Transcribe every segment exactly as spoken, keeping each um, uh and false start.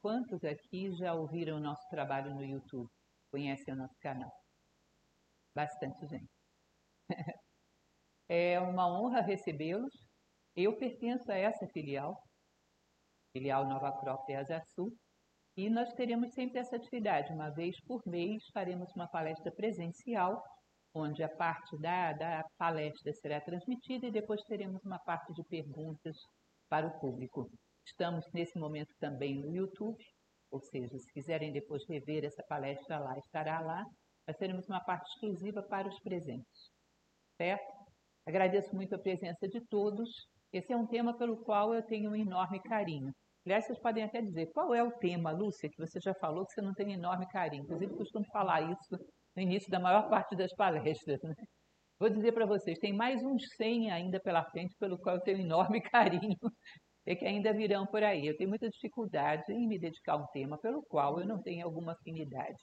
quantos aqui já ouviram o nosso trabalho no YouTube? Conhecem o nosso canal? Bastante gente. É uma honra recebê-los. Eu pertenço a essa filial, filial Nova Acrópole Asa Sul, e nós teremos sempre essa atividade. Uma vez por mês faremos uma palestra presencial, onde a parte da, da palestra será transmitida e depois teremos uma parte de perguntas para o público. Estamos nesse momento também no YouTube, ou seja, se quiserem depois rever essa palestra lá, estará lá. Nós teremos uma parte exclusiva para os presentes, certo? Agradeço muito a presença de todos. Esse é um tema pelo qual eu tenho um enorme carinho. Aliás, vocês podem até dizer, qual é o tema, Lúcia, que você já falou que você não tem enorme carinho? Inclusive, costumo falar isso no início da maior parte das palestras, né? Vou dizer para vocês, tem mais uns cem ainda pela frente, pelo qual eu tenho enorme carinho, e que ainda virão por aí. Eu tenho muita dificuldade em me dedicar a um tema pelo qual eu não tenho alguma afinidade.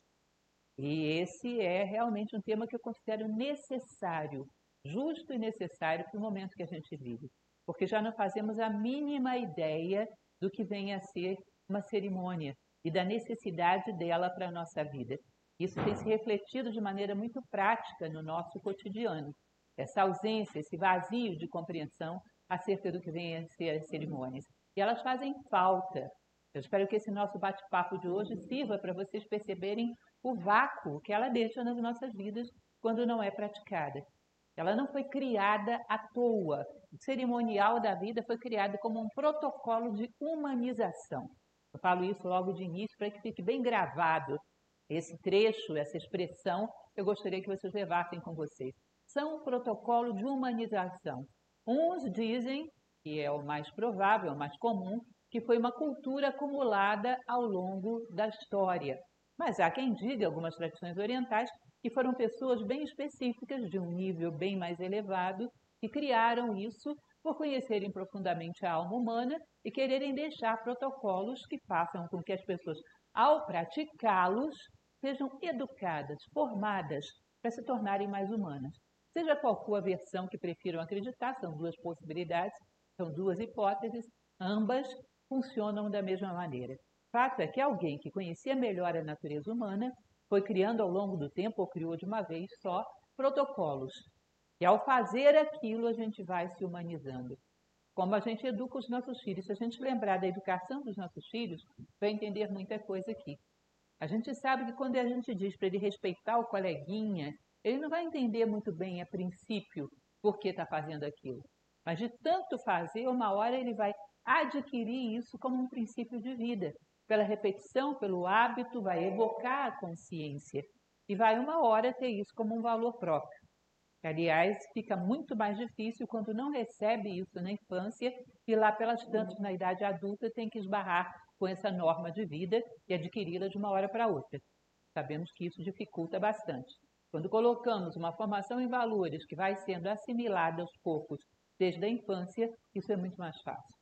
E esse é realmente um tema que eu considero necessário, justo e necessário para o momento que a gente vive, porque já não fazemos a mínima ideia do que vem a ser uma cerimônia e da necessidade dela para a nossa vida. Isso tem se refletido de maneira muito prática no nosso cotidiano. Essa ausência, esse vazio de compreensão acerca do que vem a ser as cerimônias. E elas fazem falta. Eu espero que esse nosso bate-papo de hoje sirva para vocês perceberem o vácuo que ela deixa nas nossas vidas quando não é praticada. Ela não foi criada à toa. O cerimonial da vida foi criado como um protocolo de humanização. Eu falo isso logo de início para que fique bem gravado esse trecho, essa expressão, eu gostaria que vocês levassem com vocês. São um protocolo de humanização. Uns dizem, que é o mais provável, o mais comum, que foi uma cultura acumulada ao longo da história. Mas há quem diga, algumas tradições orientais, que foram pessoas bem específicas, de um nível bem mais elevado, que criaram isso por conhecerem profundamente a alma humana e quererem deixar protocolos que façam com que as pessoas, ao praticá-los, sejam educadas, formadas para se tornarem mais humanas. Seja qual for a versão que prefiram acreditar, são duas possibilidades, são duas hipóteses, ambas funcionam da mesma maneira. Fato é que alguém que conhecia melhor a natureza humana foi criando ao longo do tempo, ou criou de uma vez só, protocolos. E ao fazer aquilo, a gente vai se humanizando. Como a gente educa os nossos filhos. Se a gente lembrar da educação dos nossos filhos, vai entender muita coisa aqui. A gente sabe que quando a gente diz para ele respeitar o coleguinha, ele não vai entender muito bem, a princípio, por que está fazendo aquilo. Mas de tanto fazer, uma hora ele vai adquirir isso como um princípio de vida. Pela repetição, pelo hábito, vai evocar a consciência. E vai uma hora ter isso como um valor próprio. Aliás, fica muito mais difícil quando não recebe isso na infância e lá pelas tantas, na idade adulta, tem que esbarrar com essa norma de vida e adquiri-la de uma hora para outra. Sabemos que isso dificulta bastante. Quando colocamos uma formação em valores que vai sendo assimilada aos poucos desde a infância, isso é muito mais fácil.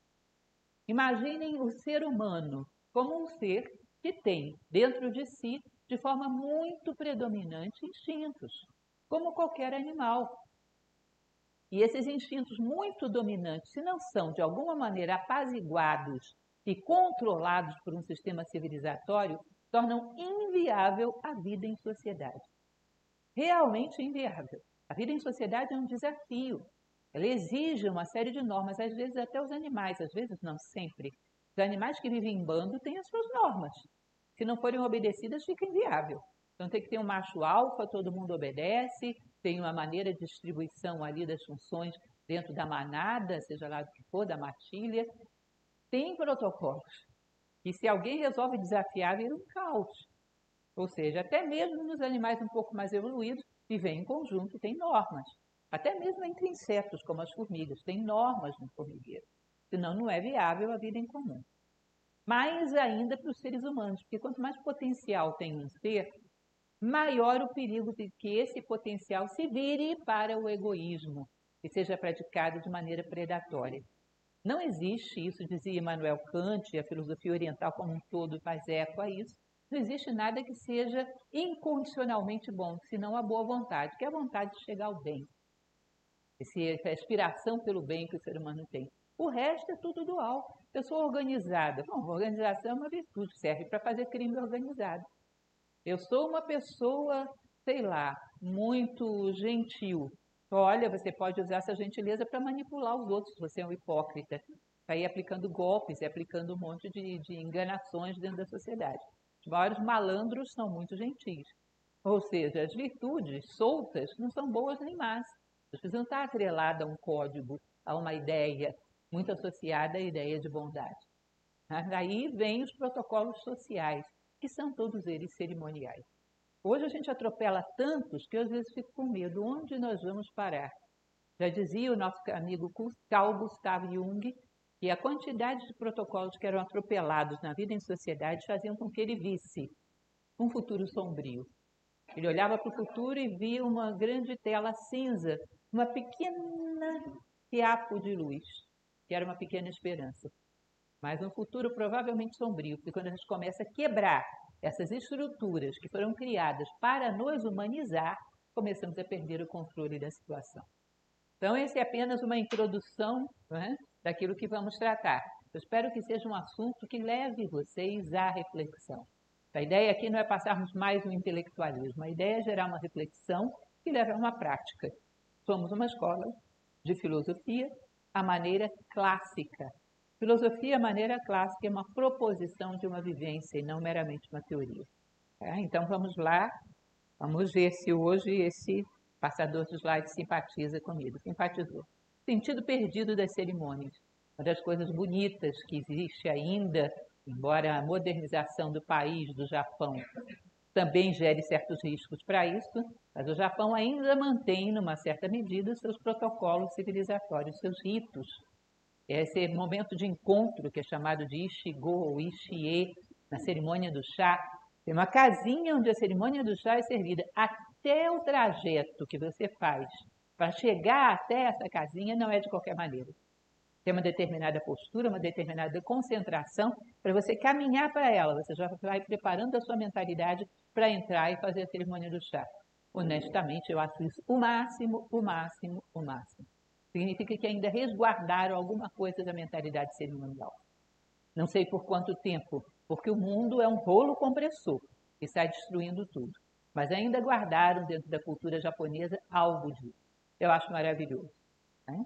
Imaginem o ser humano como um ser que tem dentro de si, de forma muito predominante, instintos, como qualquer animal. E esses instintos muito dominantes, se não são de alguma maneira apaziguados e controlados por um sistema civilizatório, tornam inviável a vida em sociedade. Realmente inviável. A vida em sociedade é um desafio. Ela exige uma série de normas, às vezes até os animais, às vezes não sempre. Os animais que vivem em bando têm as suas normas. Se não forem obedecidas, fica inviável. Então tem que ter um macho alfa, todo mundo obedece, tem uma maneira de distribuição ali das funções dentro da manada, seja lá do que for, da matilha. Tem protocolos. E se alguém resolve desafiar, vira um caos. Ou seja, até mesmo nos animais um pouco mais evoluídos, vivem em conjunto, tem normas. Até mesmo entre insetos, como as formigas, tem normas no formigueiro. Senão não é viável a vida em comum. Mais ainda para os seres humanos, porque quanto mais potencial tem um ser, maior o perigo de que esse potencial se vire para o egoísmo e seja praticado de maneira predatória. Não existe isso, dizia Immanuel Kant, e a filosofia oriental como um todo faz eco a isso, não existe nada que seja incondicionalmente bom, senão a boa vontade, que é a vontade de chegar ao bem. Essa aspiração pelo bem que o ser humano tem. O resto é tudo dual. Pessoa organizada. Bom, organização é uma virtude, serve para fazer crime organizado. Eu sou uma pessoa, sei lá, muito gentil. Olha, você pode usar essa gentileza para manipular os outros, você é um hipócrita. Está aí aplicando golpes e aplicando um monte de, de enganações dentro da sociedade. Os maiores malandros são muito gentis. Ou seja, as virtudes soltas não são boas nem más. Elas precisam estar atreladas a um código, a uma ideia, muito associada à ideia de bondade. Daí vêm os protocolos sociais, que são todos eles cerimoniais. Hoje a gente atropela tantos que eu às vezes fico com medo. Onde nós vamos parar? Já dizia o nosso amigo Carl Gustav Jung que a quantidade de protocolos que eram atropelados na vida em sociedade faziam com que ele visse um futuro sombrio. Ele olhava para o futuro e via uma grande tela cinza, uma pequena fiapo de luz, que era uma pequena esperança. Mas um futuro provavelmente sombrio, porque quando a gente começa a quebrar essas estruturas que foram criadas para nos humanizar, começamos a perder o controle da situação. Então, esse é apenas uma introdução, não é, daquilo que vamos tratar. Eu espero que seja um assunto que leve vocês à reflexão. A ideia aqui não é passarmos mais um intelectualismo, a ideia é gerar uma reflexão que leve a uma prática. Somos uma escola de filosofia à maneira clássica. Filosofia à maneira clássica é uma proposição de uma vivência e não meramente uma teoria. É, então vamos lá, vamos ver se hoje esse passador de slides simpatiza comigo. Simpatizou. Sentido perdido das cerimônias. Uma das coisas bonitas que existe ainda, embora a modernização do país, do Japão, também gere certos riscos para isso, mas o Japão ainda mantém, numa certa medida, seus protocolos civilizatórios, seus ritos. Esse momento de encontro, que é chamado de Ishigo ou Ishie, na cerimônia do chá, tem uma casinha onde a cerimônia do chá é servida. Até o trajeto que você faz para chegar até essa casinha não é de qualquer maneira. Tem uma determinada postura, uma determinada concentração, para você caminhar para ela. Você já vai preparando a sua mentalidade para entrar e fazer a cerimônia do chá. Honestamente, eu acho isso o máximo, o máximo, o máximo. Significa que ainda resguardaram alguma coisa da mentalidade cerimonial. Não sei por quanto tempo, porque o mundo é um rolo compressor que está destruindo tudo. Mas ainda guardaram dentro da cultura japonesa algo disso. Eu acho maravilhoso. Né?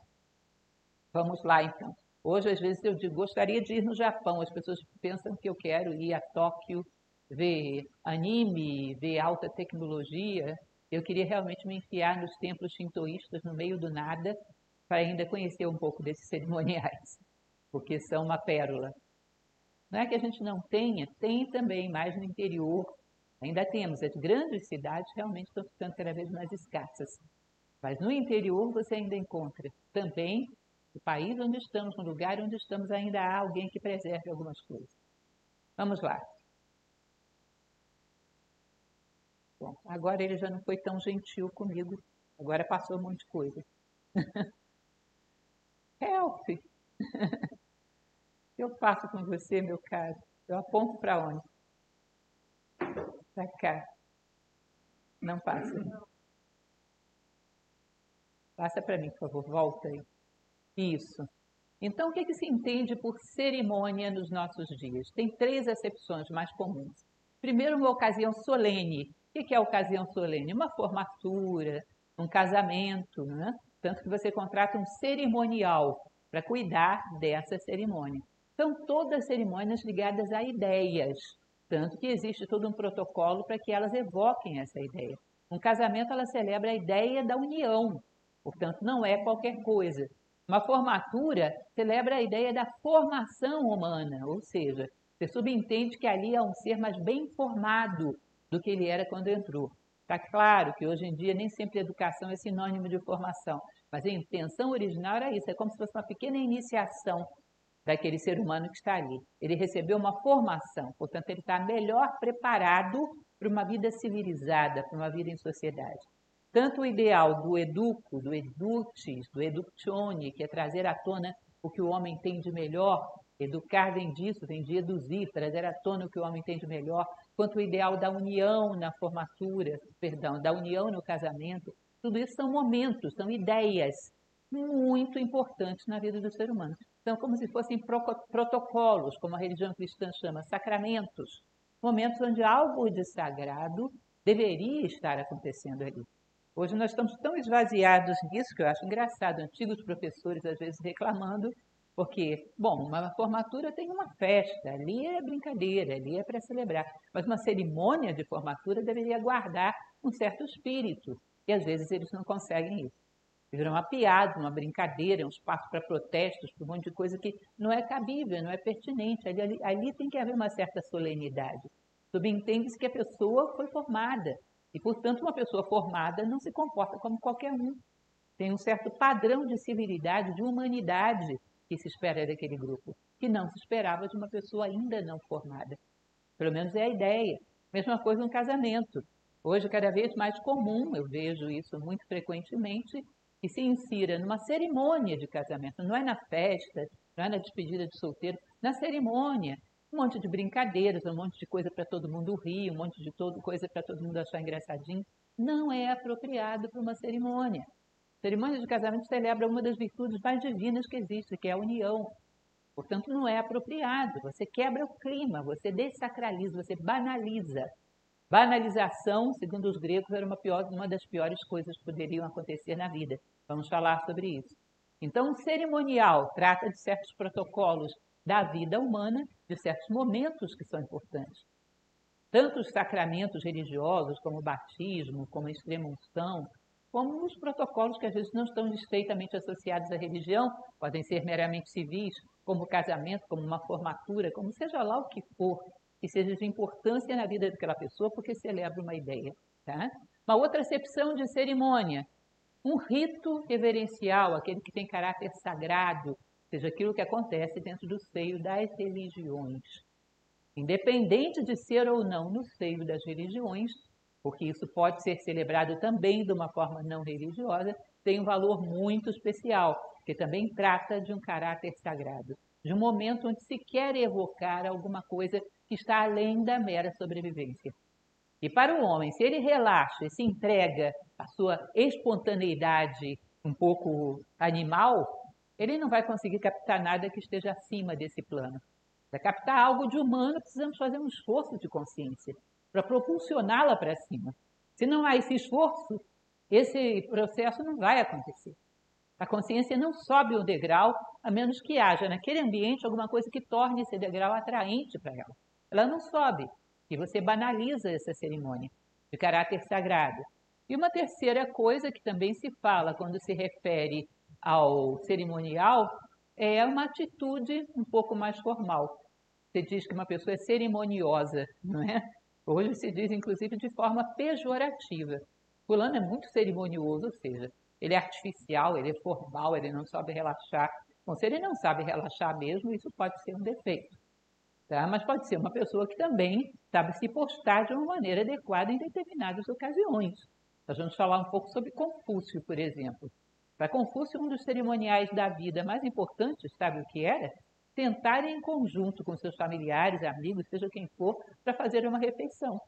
Vamos lá, então. Hoje, às vezes, eu digo, gostaria de ir no Japão. As pessoas pensam que eu quero ir a Tóquio, ver anime, ver alta tecnologia. Eu queria realmente me enfiar nos templos shintoístas no meio do nada, para ainda conhecer um pouco desses cerimoniais, porque são uma pérola. Não é que a gente não tenha, tem também, mais no interior. Ainda temos, as grandes cidades realmente estão ficando cada vez mais escassas. Mas no interior você ainda encontra também, no país onde estamos, no lugar onde estamos, ainda há alguém que preserve algumas coisas. Vamos lá. Bom, agora ele já não foi tão gentil comigo, agora passou um monte de coisa. Help! Eu passo com você, meu caro. Eu aponto para onde? Para cá. Não passa. Passa para mim, por favor. Volta aí. Isso. Então, o que, que se entende por cerimônia nos nossos dias? Tem três acepções mais comuns. Primeiro, uma ocasião solene. O que é ocasião solene? Uma formatura, um casamento, né? Tanto que você contrata um cerimonial para cuidar dessa cerimônia. São todas cerimônias ligadas a ideias, tanto que existe todo um protocolo para que elas evoquem essa ideia. Um casamento, ela celebra a ideia da união, portanto, não é qualquer coisa. Uma formatura celebra a ideia da formação humana, ou seja, você subentende que ali é um ser mais bem formado do que ele era quando entrou. Está claro que hoje em dia nem sempre educação é sinônimo de formação, mas a intenção original era isso, é como se fosse uma pequena iniciação daquele ser humano que está ali. Ele recebeu uma formação, portanto, ele está melhor preparado para uma vida civilizada, para uma vida em sociedade. Tanto o ideal do educo, do eductis, do eductione, que é trazer à tona o que o homem tem de melhor, educar vem disso, vem de eduzir, trazer à tona o que o homem tem de melhor, quanto o ideal da união na formatura, perdão, da união no casamento, tudo isso são momentos, são ideias muito importantes na vida do ser humano. São como se fossem protocolos, como a religião cristã chama, sacramentos, momentos onde algo de sagrado deveria estar acontecendo ali. Hoje nós estamos tão esvaziados nisso que eu acho engraçado, antigos professores às vezes reclamando, porque, bom, uma formatura tem uma festa, ali é brincadeira, ali é para celebrar, mas uma cerimônia de formatura deveria guardar um certo espírito, e às vezes eles não conseguem isso. Virou uma piada, uma brincadeira, um espaço para protestos, para um monte de coisa que não é cabível, não é pertinente. Ali, ali, ali tem que haver uma certa solenidade. Subentende-se que a pessoa foi formada e, portanto, uma pessoa formada não se comporta como qualquer um. Tem um certo padrão de civilidade, de humanidade que se espera daquele grupo, que não se esperava de uma pessoa ainda não formada. Pelo menos é a ideia. Mesma coisa no casamento. Hoje, cada vez mais comum, eu vejo isso muito frequentemente, que se insira numa cerimônia de casamento. Não é na festa, não é na despedida de solteiro, na cerimônia. Um monte de brincadeiras, um monte de coisa para todo mundo rir, um monte de todo, coisa para todo mundo achar engraçadinho. Não é apropriado para uma cerimônia. A cerimônia de casamento celebra uma das virtudes mais divinas que existe, que é a união. Portanto, não é apropriado. Você quebra o clima, você dessacraliza, você banaliza. Banalização, segundo os gregos, era uma, pior, uma das piores coisas que poderiam acontecer na vida. Vamos falar sobre isso. Então, o cerimonial trata de certos protocolos da vida humana, de certos momentos que são importantes. Tanto os sacramentos religiosos, como o batismo, como a extrema-unção, como os protocolos que às vezes não estão estreitamente associados à religião, podem ser meramente civis, como o casamento, como uma formatura, como seja lá o que for, que seja de importância na vida daquela pessoa, porque celebra uma ideia. Tá? Uma outra acepção de cerimônia, um rito reverencial, aquele que tem caráter sagrado, ou seja, aquilo que acontece dentro do seio das religiões. Independente de ser ou não no seio das religiões, porque isso pode ser celebrado também de uma forma não religiosa, tem um valor muito especial, que também trata de um caráter sagrado, de um momento onde se quer evocar alguma coisa que está além da mera sobrevivência. E para o homem, se ele relaxa e se entrega à sua espontaneidade um pouco animal, ele não vai conseguir captar nada que esteja acima desse plano. Para captar algo de humano, precisamos fazer um esforço de consciência para propulsioná-la para cima. Se não há esse esforço, esse processo não vai acontecer. A consciência não sobe o degrau, a menos que haja naquele ambiente alguma coisa que torne esse degrau atraente para ela. Ela não sobe, e você banaliza essa cerimônia de caráter sagrado. E uma terceira coisa que também se fala quando se refere ao cerimonial é uma atitude um pouco mais formal. Você diz que uma pessoa é cerimoniosa, não é? Hoje se diz, inclusive, de forma pejorativa. Fulano é muito cerimonioso, ou seja, ele é artificial, ele é formal, ele não sabe relaxar. Bom, se ele não sabe relaxar mesmo, isso pode ser um defeito. Tá? Mas pode ser uma pessoa que também sabe se postar de uma maneira adequada em determinadas ocasiões. Nós vamos falar um pouco sobre Confúcio, por exemplo. Para Confúcio, um dos cerimoniais da vida mais importantes, sabe o que era? Sentar em conjunto com seus familiares, amigos, seja quem for, para fazer uma refeição.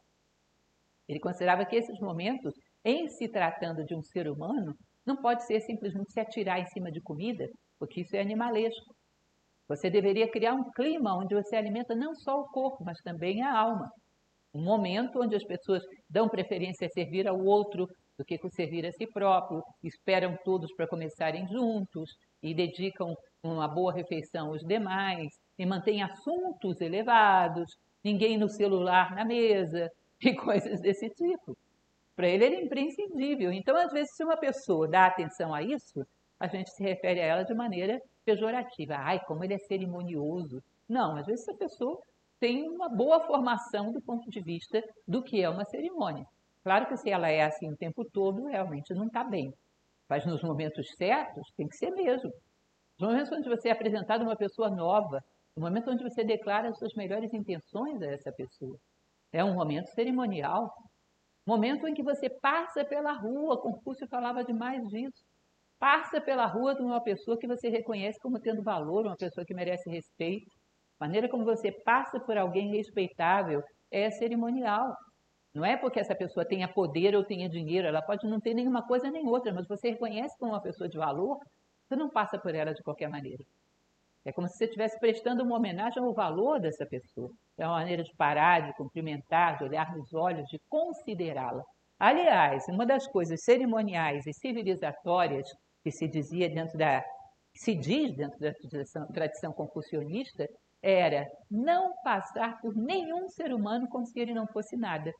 Ele considerava que esses momentos, em se tratando de um ser humano, não pode ser simplesmente se atirar em cima de comida, porque isso é animalesco. Você deveria criar um clima onde você alimenta não só o corpo, mas também a alma. Um momento onde as pessoas dão preferência a servir ao outro do que servir a si próprio, esperam todos para começarem juntos e dedicam uma boa refeição aos demais, e mantêm assuntos elevados, ninguém no celular na mesa e coisas desse tipo. Para ele era imprescindível. Então, às vezes, se uma pessoa dá atenção a isso, a gente se refere a ela de maneira pejorativa. Ai, como ele é cerimonioso. Não, às vezes a pessoa tem uma boa formação do ponto de vista do que é uma cerimônia. Claro que se ela é assim o tempo todo, realmente não está bem. Mas nos momentos certos, tem que ser mesmo. Nos momentos onde você é apresentado a uma pessoa nova, no momento onde você declara as suas melhores intenções a essa pessoa. É um momento cerimonial. Momento em que você passa pela rua, Confúcio falava demais disso. Passa pela rua de uma pessoa que você reconhece como tendo valor, uma pessoa que merece respeito. A maneira como você passa por alguém respeitável é cerimonial. Não é porque essa pessoa tenha poder ou tenha dinheiro, ela pode não ter nenhuma coisa nem outra, mas você reconhece como uma pessoa de valor, você não passa por ela de qualquer maneira. É como se você estivesse prestando uma homenagem ao valor dessa pessoa. É uma maneira de parar, de cumprimentar, de olhar nos olhos, de considerá-la. Aliás, uma das coisas cerimoniais e civilizatórias que se dizia dentro da, se diz dentro da tradição, tradição confucionista, era não passar por nenhum ser humano como se ele não fosse nada.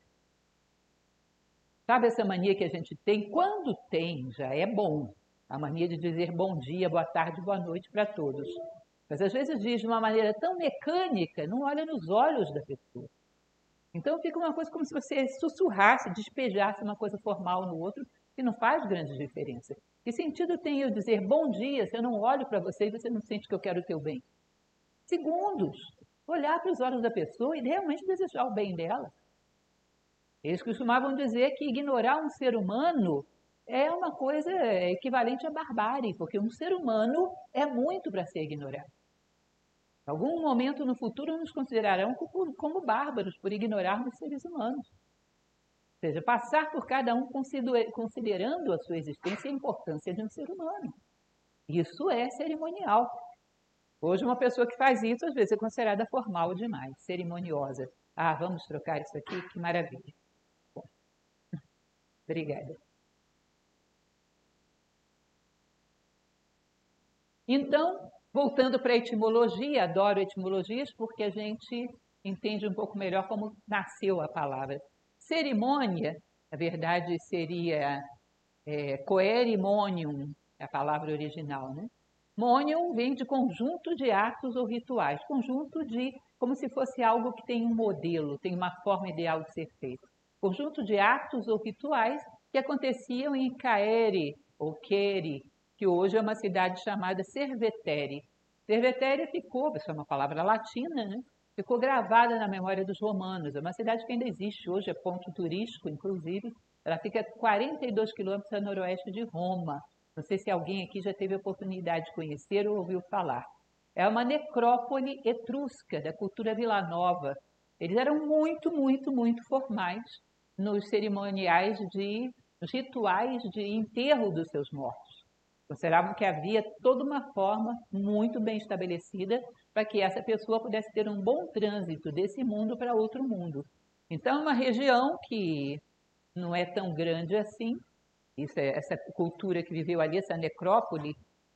Sabe essa mania que a gente tem? Quando tem, já é bom. A mania de dizer bom dia, boa tarde, boa noite para todos. Mas às vezes diz de uma maneira tão mecânica, não olha nos olhos da pessoa. Então fica uma coisa como se você sussurrasse, despejasse uma coisa formal no outro, que não faz grande diferença. Que sentido tem eu dizer bom dia se eu não olho para você e você não sente que eu quero o teu bem? Segundos. Olhar para os olhos da pessoa e realmente desejar o bem dela. Eles costumavam dizer que ignorar um ser humano é uma coisa equivalente à barbárie, porque um ser humano é muito para ser ignorado. Em algum momento no futuro nos considerarão como, como bárbaros por ignorarmos seres humanos. Ou seja, passar por cada um considerando a sua existência e a importância de um ser humano. Isso é cerimonial. Hoje uma pessoa que faz isso às vezes é considerada formal demais, cerimoniosa. Ah, vamos trocar isso aqui? Que maravilha. Bom, obrigada. Então, voltando para a etimologia, adoro etimologias porque a gente entende um pouco melhor como nasceu a palavra. Cerimônia, na verdade, seria é, coerimonium, é a palavra original, né? Monium vem de conjunto de atos ou rituais, conjunto de, como se fosse algo que tem um modelo, tem uma forma ideal de ser feito. Conjunto de atos ou rituais que aconteciam em Caere ou Quere, que hoje é uma cidade chamada Cerveteri. Cerveteri ficou, isso é uma palavra latina, né? Ficou gravada na memória dos romanos. É uma cidade que ainda existe hoje, é ponto turístico, inclusive. Ela fica a quarenta e dois quilômetros a noroeste de Roma. Não sei se alguém aqui já teve a oportunidade de conhecer ou ouviu falar. É uma necrópole etrusca da cultura vilanova. Eles eram muito, muito, muito formais nos cerimoniais de, nos rituais de enterro dos seus mortos. Consideravam que havia toda uma forma muito bem estabelecida para que essa pessoa pudesse ter um bom trânsito desse mundo para outro mundo. Então, é uma região que não é tão grande assim. Isso é, essa cultura que viveu ali, essa necrópole,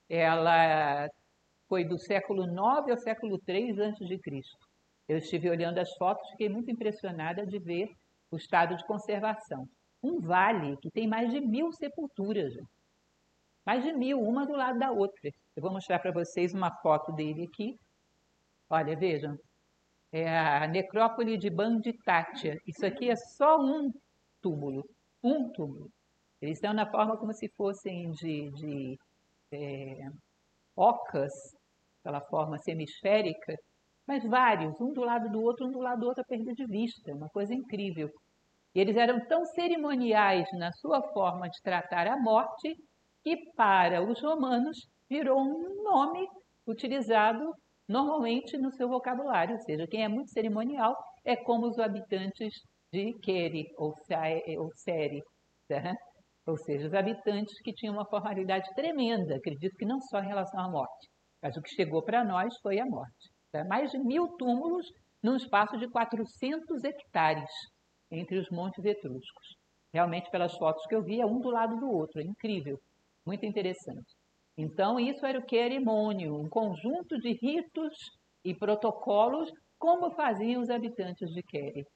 ela foi do século nove ao século três antes de Cristo. Eu estive olhando as fotos, fiquei muito impressionada de ver o estado de conservação. Um vale que tem mais de mil sepulturas, mais de mil, uma do lado da outra. Eu vou mostrar para vocês uma foto dele aqui. Olha, vejam, é a necrópole de Banditátia. Isso aqui é só um túmulo, um túmulo. Eles estão na forma como se fossem de, de é, ocas, aquela forma semisférica, mas vários, um do lado do outro, um do lado do outro a perder de vista, uma coisa incrível. E eles eram tão cerimoniais na sua forma de tratar a morte que para os romanos virou um nome utilizado normalmente no seu vocabulário, ou seja, quem é muito cerimonial é como os habitantes de Quere ou Cere, tá? Ou seja, os habitantes que tinham uma formalidade tremenda, acredito que não só em relação à morte, mas o que chegou para nós foi a morte. Tá? Mais de mil túmulos num espaço de quatrocentos hectares entre os montes etruscos. Realmente, pelas fotos que eu vi, é um do lado do outro, é incrível, muito interessante. Então, isso era o querimônio, um conjunto de ritos e protocolos, como faziam os habitantes de Quere.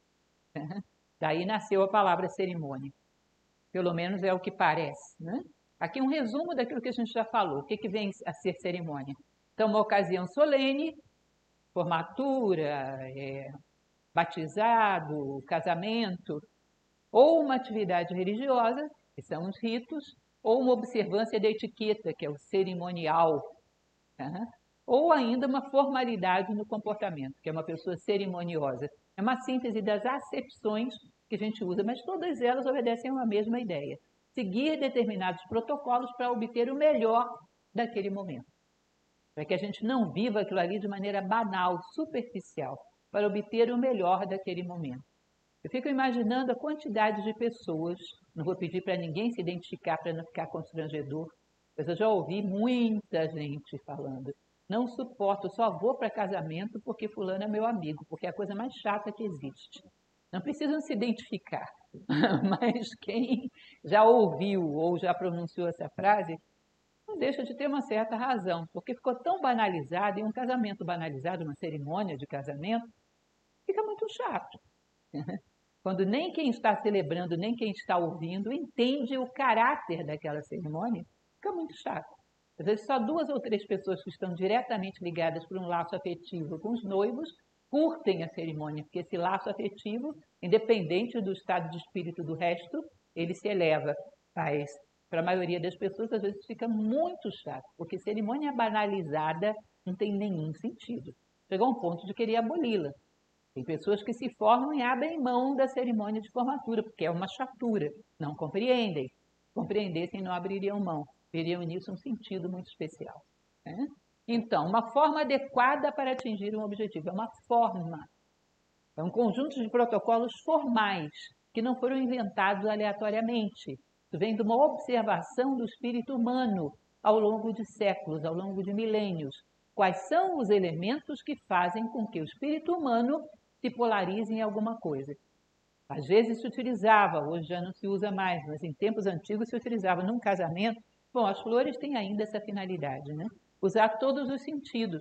Daí nasceu a palavra cerimônia. Pelo menos é o que parece, né? Aqui um resumo daquilo que a gente já falou. O que, que vem a ser cerimônia? Então, uma ocasião solene, formatura, é, batizado, casamento, ou uma atividade religiosa, que são os ritos, ou uma observância da etiqueta, que é o cerimonial, tá? Ou ainda uma formalidade no comportamento, que é uma pessoa cerimoniosa. É uma síntese das acepções que a gente usa, mas todas elas obedecem a uma mesma ideia. Seguir determinados protocolos para obter o melhor daquele momento. Para que a gente não viva aquilo ali de maneira banal, superficial, para obter o melhor daquele momento. Eu fico imaginando a quantidade de pessoas, não vou pedir para ninguém se identificar para não ficar constrangedor, mas eu já ouvi muita gente falando não suporto, só vou para casamento porque fulano é meu amigo, porque é a coisa mais chata que existe. Não precisam se identificar, mas quem já ouviu ou já pronunciou essa frase, não deixa de ter uma certa razão, porque ficou tão banalizado, e um casamento banalizado, uma cerimônia de casamento, fica muito chato. Quando nem quem está celebrando, nem quem está ouvindo, entende o caráter daquela cerimônia, fica muito chato. Às vezes só duas ou três pessoas que estão diretamente ligadas por um laço afetivo com os noivos curtem a cerimônia, porque esse laço afetivo, independente do estado de espírito do resto, ele se eleva. Mas para a maioria das pessoas, às vezes fica muito chato, porque cerimônia banalizada não tem nenhum sentido. Chegou a um ponto de querer aboli-la. Tem pessoas que se formam e abrem mão da cerimônia de formatura, porque é uma chatura, não compreendem. Se compreendessem, não abririam mão, veriam nisso um sentido muito especial. Né? Então, uma forma adequada para atingir um objetivo, é uma forma, é um conjunto de protocolos formais, que não foram inventados aleatoriamente. Isso vem de uma observação do espírito humano ao longo de séculos, ao longo de milênios. Quais são os elementos que fazem com que o espírito humano se polarize em alguma coisa? Às vezes se utilizava, hoje já não se usa mais, mas em tempos antigos se utilizava num casamento. Bom, as flores têm ainda essa finalidade, né? Usar todos os sentidos.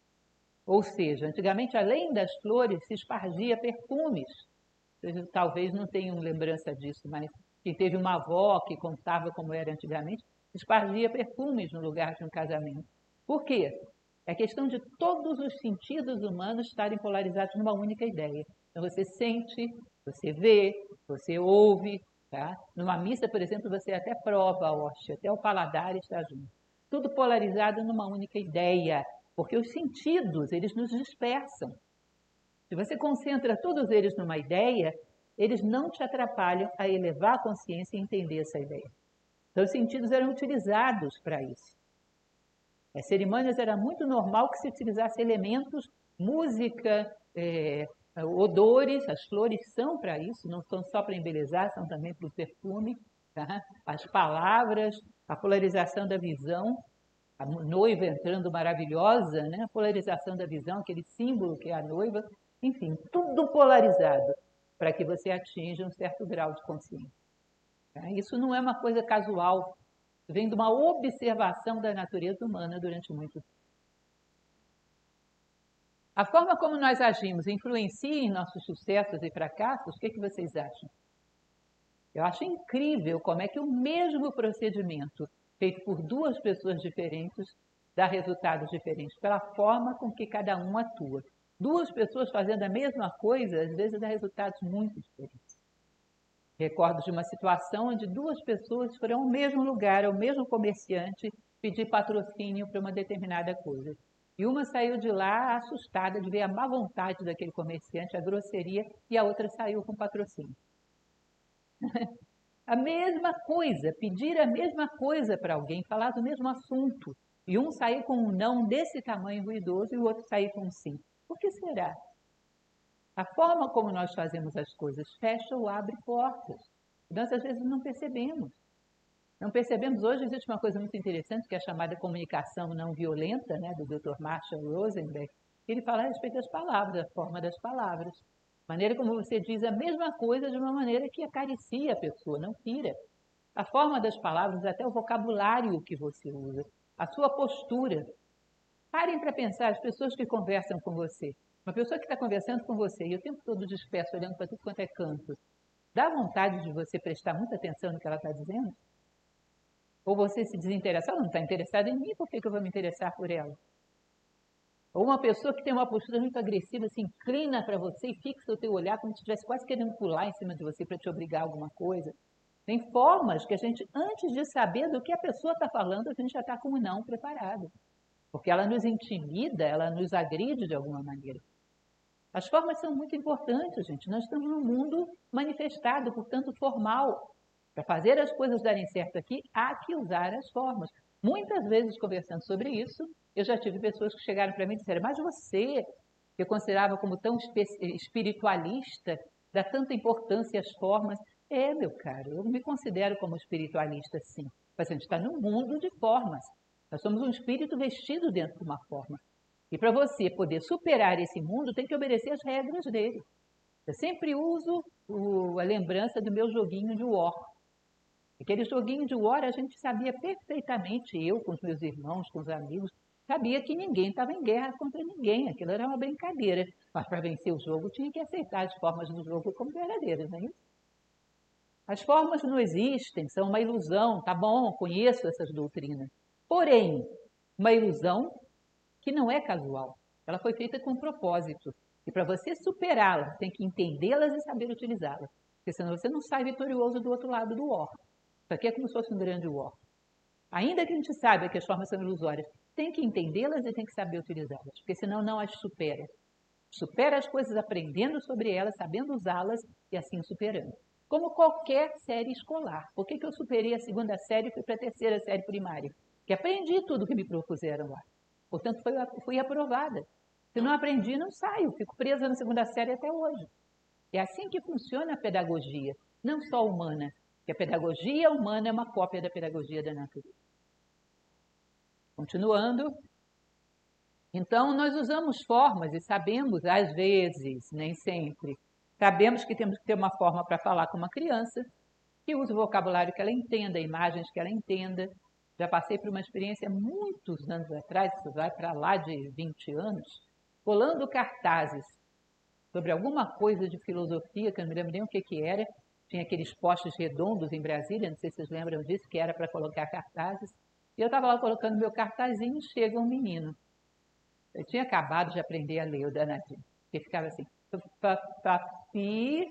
Ou seja, antigamente, além das flores, se espargia perfumes. Vocês talvez não tenham lembrança disso, mas quem teve uma avó que contava como era antigamente, espargia perfumes no lugar de um casamento. Por quê? É a questão de todos os sentidos humanos estarem polarizados numa única ideia. Então você sente, você vê, você ouve. Tá? Numa missa, por exemplo, você até prova a hóstia, até o paladar está junto. Tudo polarizado numa única ideia, porque os sentidos, eles nos dispersam. Se você concentra todos eles numa ideia, eles não te atrapalham a elevar a consciência e entender essa ideia. Então, os sentidos eram utilizados para isso. As cerimônias era muito normal que se utilizasse elementos, música, é, odores, as flores são para isso, não são só para embelezar, são também para o perfume, tá? As palavras, a polarização da visão, a noiva entrando maravilhosa, né? A polarização da visão, aquele símbolo que é a noiva, enfim, tudo polarizado para que você atinja um certo grau de consciência. Tá? Isso não é uma coisa casual, vem de uma observação da natureza humana durante muito tempo. A forma como nós agimos influencia em nossos sucessos e fracassos? O que, que vocês acham? Eu acho incrível como é que o mesmo procedimento feito por duas pessoas diferentes dá resultados diferentes, pela forma com que cada um atua. Duas pessoas fazendo a mesma coisa, às vezes dá resultados muito diferentes. Recordo de uma situação onde duas pessoas foram ao mesmo lugar, ao mesmo comerciante, pedir patrocínio para uma determinada coisa. E uma saiu de lá assustada de ver a má vontade daquele comerciante, a grosseria, e a outra saiu com patrocínio. A mesma coisa, pedir a mesma coisa para alguém, falar do mesmo assunto. E um sair com um não desse tamanho ruidoso e o outro sair com um sim. Por que será? A forma como nós fazemos as coisas fecha ou abre portas. Nós, às vezes, não percebemos. Não percebemos. Hoje existe uma coisa muito interessante, que é a chamada comunicação não violenta, né, do doutor Marshall Rosenberg. Ele fala a respeito das palavras, da forma das palavras. A maneira como você diz a mesma coisa de uma maneira que acaricia a pessoa, não tira. A forma das palavras, até o vocabulário que você usa, a sua postura. Parem para pensar, as pessoas que conversam com você. Uma pessoa que está conversando com você e o tempo todo disperso, olhando para tudo quanto é canto, dá vontade de você prestar muita atenção no que ela está dizendo? Ou você se desinteressar? Ela não está interessada em mim, por que, que eu vou me interessar por ela? Ou uma pessoa que tem uma postura muito agressiva, se inclina para você e fixa o teu olhar como se estivesse quase querendo pular em cima de você para te obrigar a alguma coisa. Tem formas que a gente, antes de saber do que a pessoa está falando, a gente já está com o não preparado. Porque ela nos intimida, ela nos agride de alguma maneira. As formas são muito importantes, gente. Nós estamos num mundo manifestado, portanto, formal. Para fazer as coisas darem certo aqui, há que usar as formas. Muitas vezes, conversando sobre isso, eu já tive pessoas que chegaram para mim e disseram: mas você, que eu considerava como tão espiritualista, dá tanta importância às formas. É, meu caro, eu me considero como espiritualista, sim. Mas a gente está num mundo de formas. Nós somos um espírito vestido dentro de uma forma. E para você poder superar esse mundo, tem que obedecer as regras dele. Eu sempre uso o, a lembrança do meu joguinho de War. Aquele joguinho de War, a gente sabia perfeitamente, eu com os meus irmãos, com os amigos, sabia que ninguém estava em guerra contra ninguém. Aquilo era uma brincadeira. Mas para vencer o jogo, tinha que aceitar as formas do jogo como verdadeiras, não é isso? As formas não existem, são uma ilusão, tá bom, conheço essas doutrinas. Porém, uma ilusão que não é casual. Ela foi feita com propósito. E para você superá-la, tem que entendê-las e saber utilizá-las. Porque senão você não sai vitorioso do outro lado do war. Isso aqui é como se fosse um grande war. Ainda que a gente saiba que as formas são ilusórias, tem que entendê-las e tem que saber utilizá-las. Porque senão não as supera. Supera as coisas aprendendo sobre elas, sabendo usá-las e assim superando. Como qualquer série escolar. Por que que eu superei a segunda série e fui para a terceira série primária? Porque aprendi tudo que me propuseram lá. Portanto, fui, fui aprovada. Se não aprendi, não saio. Fico presa na segunda série até hoje. É assim que funciona a pedagogia, não só humana. Porque a pedagogia humana é uma cópia da pedagogia da natureza. Continuando. Então, nós usamos formas e sabemos, às vezes, nem sempre, sabemos que temos que ter uma forma para falar com uma criança, que use o vocabulário que ela entenda, imagens que ela entenda. Já passei por uma experiência muitos anos atrás, isso vai para lá de vinte anos, colando cartazes sobre alguma coisa de filosofia, que eu não me lembro nem o que, que era. Tinha aqueles postes redondos em Brasília, não sei se vocês lembram disso, que era para colocar cartazes. E eu estava lá colocando meu cartazinho e chega um menino. Eu tinha acabado de aprender a ler o danadinho, que ficava assim, papi,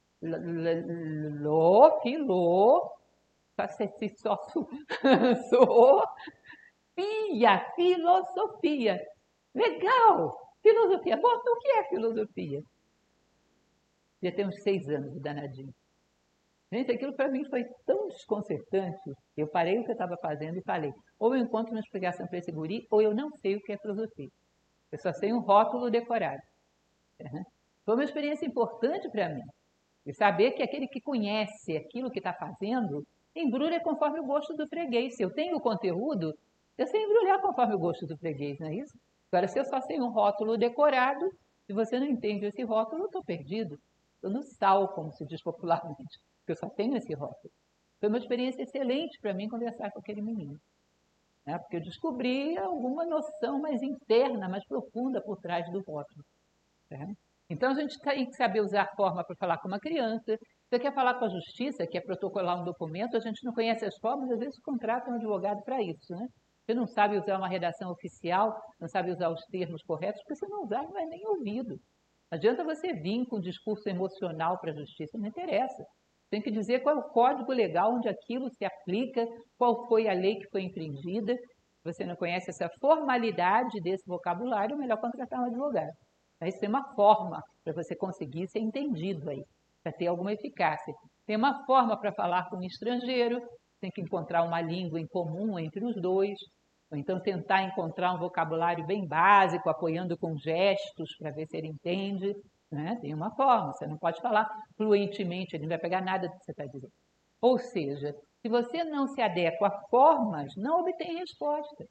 lo, filô, só sou, fia, filosofia. Legal! Filosofia. Bom, o que é filosofia? Já tem uns seis anos o danadinho. Gente, aquilo para mim foi tão desconcertante. Eu parei o que eu estava fazendo e falei, ou eu encontro uma explicação para esse guri, ou eu não sei o que é filosofia. Eu só sei um rótulo decorado. Foi uma experiência importante para mim. E saber que aquele que conhece aquilo que está fazendo, embrulha conforme o gosto do freguês. Se eu tenho o conteúdo, eu sei embrulhar conforme o gosto do freguês, não é isso? Agora, se eu só sei um rótulo decorado, se você não entende esse rótulo, eu estou perdido. Estou no sal, como se diz popularmente, porque eu só tenho esse rótulo. Foi uma experiência excelente para mim conversar com aquele menino. Né? Porque eu descobri alguma noção mais interna, mais profunda por trás do rótulo. Né? Então, a gente tem que saber usar a forma para falar com uma criança. Você quer falar com a justiça, que é protocolar um documento, a gente não conhece as formas, às vezes contrata um advogado para isso, né? Você não sabe usar uma redação oficial, não sabe usar os termos corretos, porque se não usar, não é nem ouvido. Não adianta você vir com um discurso emocional para a justiça, não interessa. Tem que dizer qual é o código legal onde aquilo se aplica, qual foi a lei que foi infringida. Se você não conhece essa formalidade desse vocabulário, é melhor contratar um advogado. Isso tem uma forma para você conseguir ser entendido aí, para ter alguma eficácia. Tem uma forma para falar com um estrangeiro, tem que encontrar uma língua em comum entre os dois, ou então tentar encontrar um vocabulário bem básico, apoiando com gestos para ver se ele entende. Né? Tem uma forma, você não pode falar fluentemente, ele não vai pegar nada do que você está dizendo. Ou seja, se você não se adequa a formas, não obtém resposta.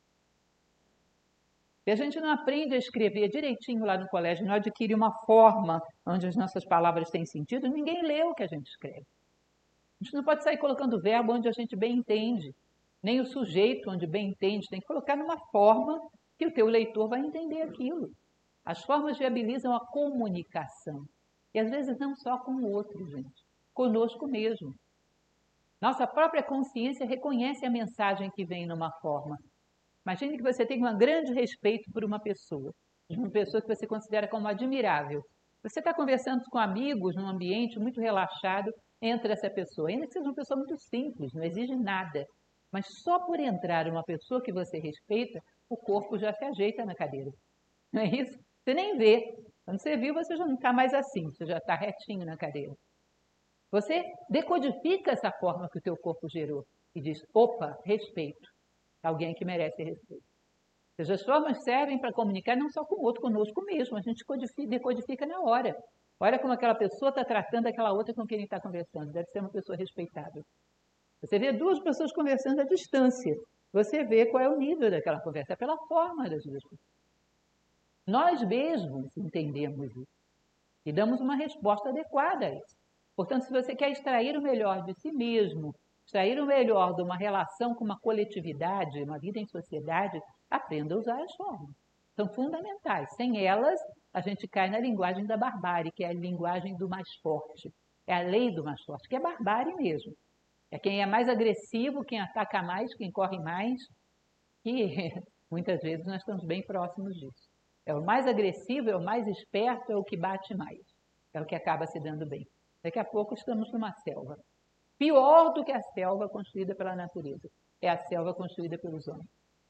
Se a gente não aprende a escrever direitinho lá no colégio, não adquire uma forma onde as nossas palavras têm sentido, ninguém lê o que a gente escreve. A gente não pode sair colocando verbo onde a gente bem entende, nem o sujeito onde bem entende, tem que colocar numa forma que o teu leitor vai entender aquilo. As formas viabilizam a comunicação. E às vezes não só com o outro, gente, conosco mesmo. Nossa própria consciência reconhece a mensagem que vem numa forma. Imagine que você tem um grande respeito por uma pessoa, uma pessoa que você considera como admirável. Você está conversando com amigos num ambiente muito relaxado, entra essa pessoa, ainda que seja uma pessoa muito simples, não exige nada. Mas só por entrar uma pessoa que você respeita, o corpo já se ajeita na cadeira. Não é isso? Você nem vê. Quando você viu, você já não está mais assim, você já está retinho na cadeira. Você decodifica essa forma que o teu corpo gerou e diz, opa, respeito. Alguém que merece respeito. Ou seja, as formas servem para comunicar não só com o outro, conosco mesmo. A gente decodifica na hora. Olha como aquela pessoa está tratando aquela outra com quem ele está conversando. Deve ser uma pessoa respeitável. Você vê duas pessoas conversando à distância. você vê qual é o nível daquela conversa, é pela forma das duas pessoas. Nós mesmos entendemos isso e damos uma resposta adequada a isso. Portanto, se você quer extrair o melhor de si mesmo, extrair o melhor de uma relação com uma coletividade, uma vida em sociedade, aprenda a usar as formas. São fundamentais. Sem elas, a gente cai na linguagem da barbárie, que é a linguagem do mais forte. É a lei do mais forte, que é barbárie mesmo. É quem é mais agressivo, quem ataca mais, quem corre mais. E muitas vezes nós estamos bem próximos disso. É o mais agressivo, é o mais esperto, é o que bate mais. É o que acaba se dando bem. Daqui a pouco estamos numa selva. Pior do que a selva construída pela natureza. É a selva construída pelos homens.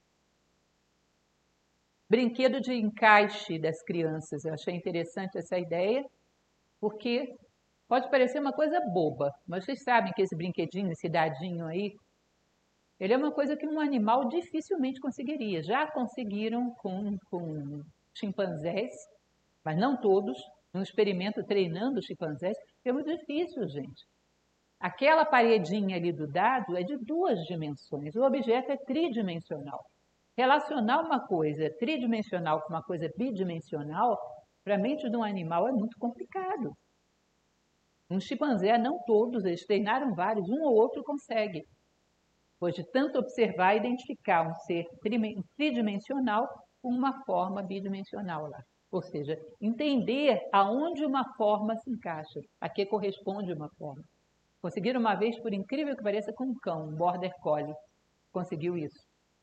Brinquedo de encaixe das crianças. Eu achei interessante essa ideia, porque pode parecer uma coisa boba, mas vocês sabem que esse brinquedinho, esse dadinho aí, ele é uma coisa que um animal dificilmente conseguiria. Já conseguiram com, com chimpanzés, mas não todos, num experimento treinando chimpanzés, é muito difícil, gente. Aquela paredinha ali do dado é de duas dimensões, o objeto é tridimensional. Relacionar uma coisa tridimensional com uma coisa bidimensional, para a mente de um animal é muito complicado. Um chimpanzé, não todos, eles treinaram vários, um ou outro consegue. Depois de tanto observar e identificar um ser tridimensional com uma forma bidimensional lá. Ou seja, entender aonde uma forma se encaixa, a que corresponde uma forma. Conseguiram uma vez, por incrível que pareça, com um cão, um border collie. Conseguiu isso.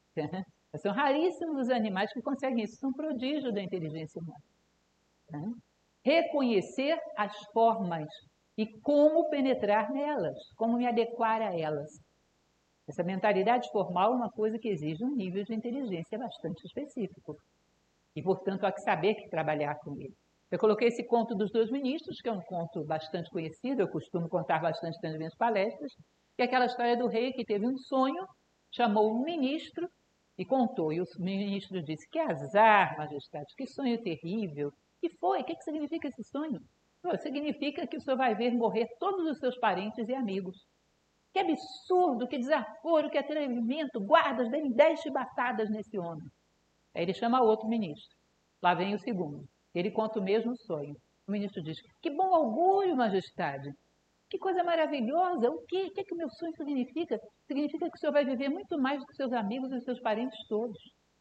São raríssimos os animais que conseguem isso, são prodígios da inteligência humana. Reconhecer as formas e como penetrar nelas, como me adequar a elas. Essa mentalidade formal é uma coisa que exige um nível de inteligência bastante específico. E, portanto, há que saber que trabalhar com ele. Eu coloquei esse conto dos dois ministros, que é um conto bastante conhecido, eu costumo contar bastante nas minhas palestras, que é aquela história do rei que teve um sonho, chamou um ministro e contou. E o ministro disse, que azar, majestade, que sonho terrível. Que foi? O que significa esse sonho? Não, significa que o senhor vai ver morrer todos os seus parentes e amigos. Que absurdo, que desaforo, que atrevimento, guardas, deem dez chibatadas nesse homem. Aí ele chama outro ministro. Lá vem o segundo. Ele conta o mesmo sonho. O ministro diz, que bom augúrio, majestade. Que coisa maravilhosa. O quê? O que é que o meu sonho significa? Significa que o senhor vai viver muito mais do que seus amigos e seus parentes todos.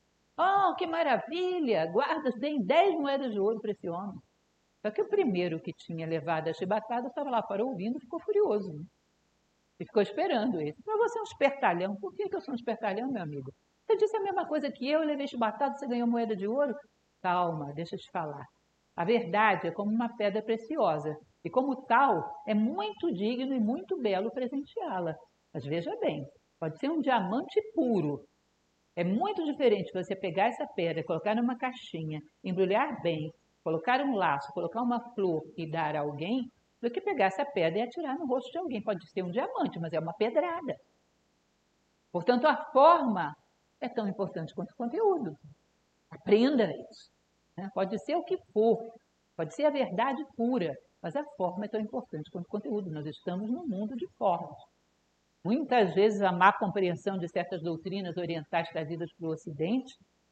Oh, que maravilha! Guardas, deem dez moedas de ouro para esse homem. Só que o primeiro que tinha levado a chibatada estava lá fora ouvindo e ficou furioso. Né? E ficou esperando esse. Mas você é um espertalhão. Por que eu sou um espertalhão, meu amigo? Você disse a mesma coisa que eu, eu levei chibatada, você ganhou moeda de ouro? Calma, deixa eu te falar. A verdade é como uma pedra preciosa. E como tal, é muito digno e muito belo presenteá-la. Mas veja bem, pode ser um diamante puro. É muito diferente você pegar essa pedra, colocar numa caixinha, embrulhar bem, colocar um laço, colocar uma flor e dar a alguém, do que pegar essa pedra e atirar no rosto de alguém. Pode ser um diamante, mas é uma pedrada. Portanto, a forma é tão importante quanto o conteúdo. Aprenda isso. Né? Pode ser o que for, pode ser a verdade pura, mas a forma é tão importante quanto o conteúdo. Nós estamos num mundo de formas. Muitas vezes a má compreensão de certas doutrinas orientais trazidas para o Ocidente,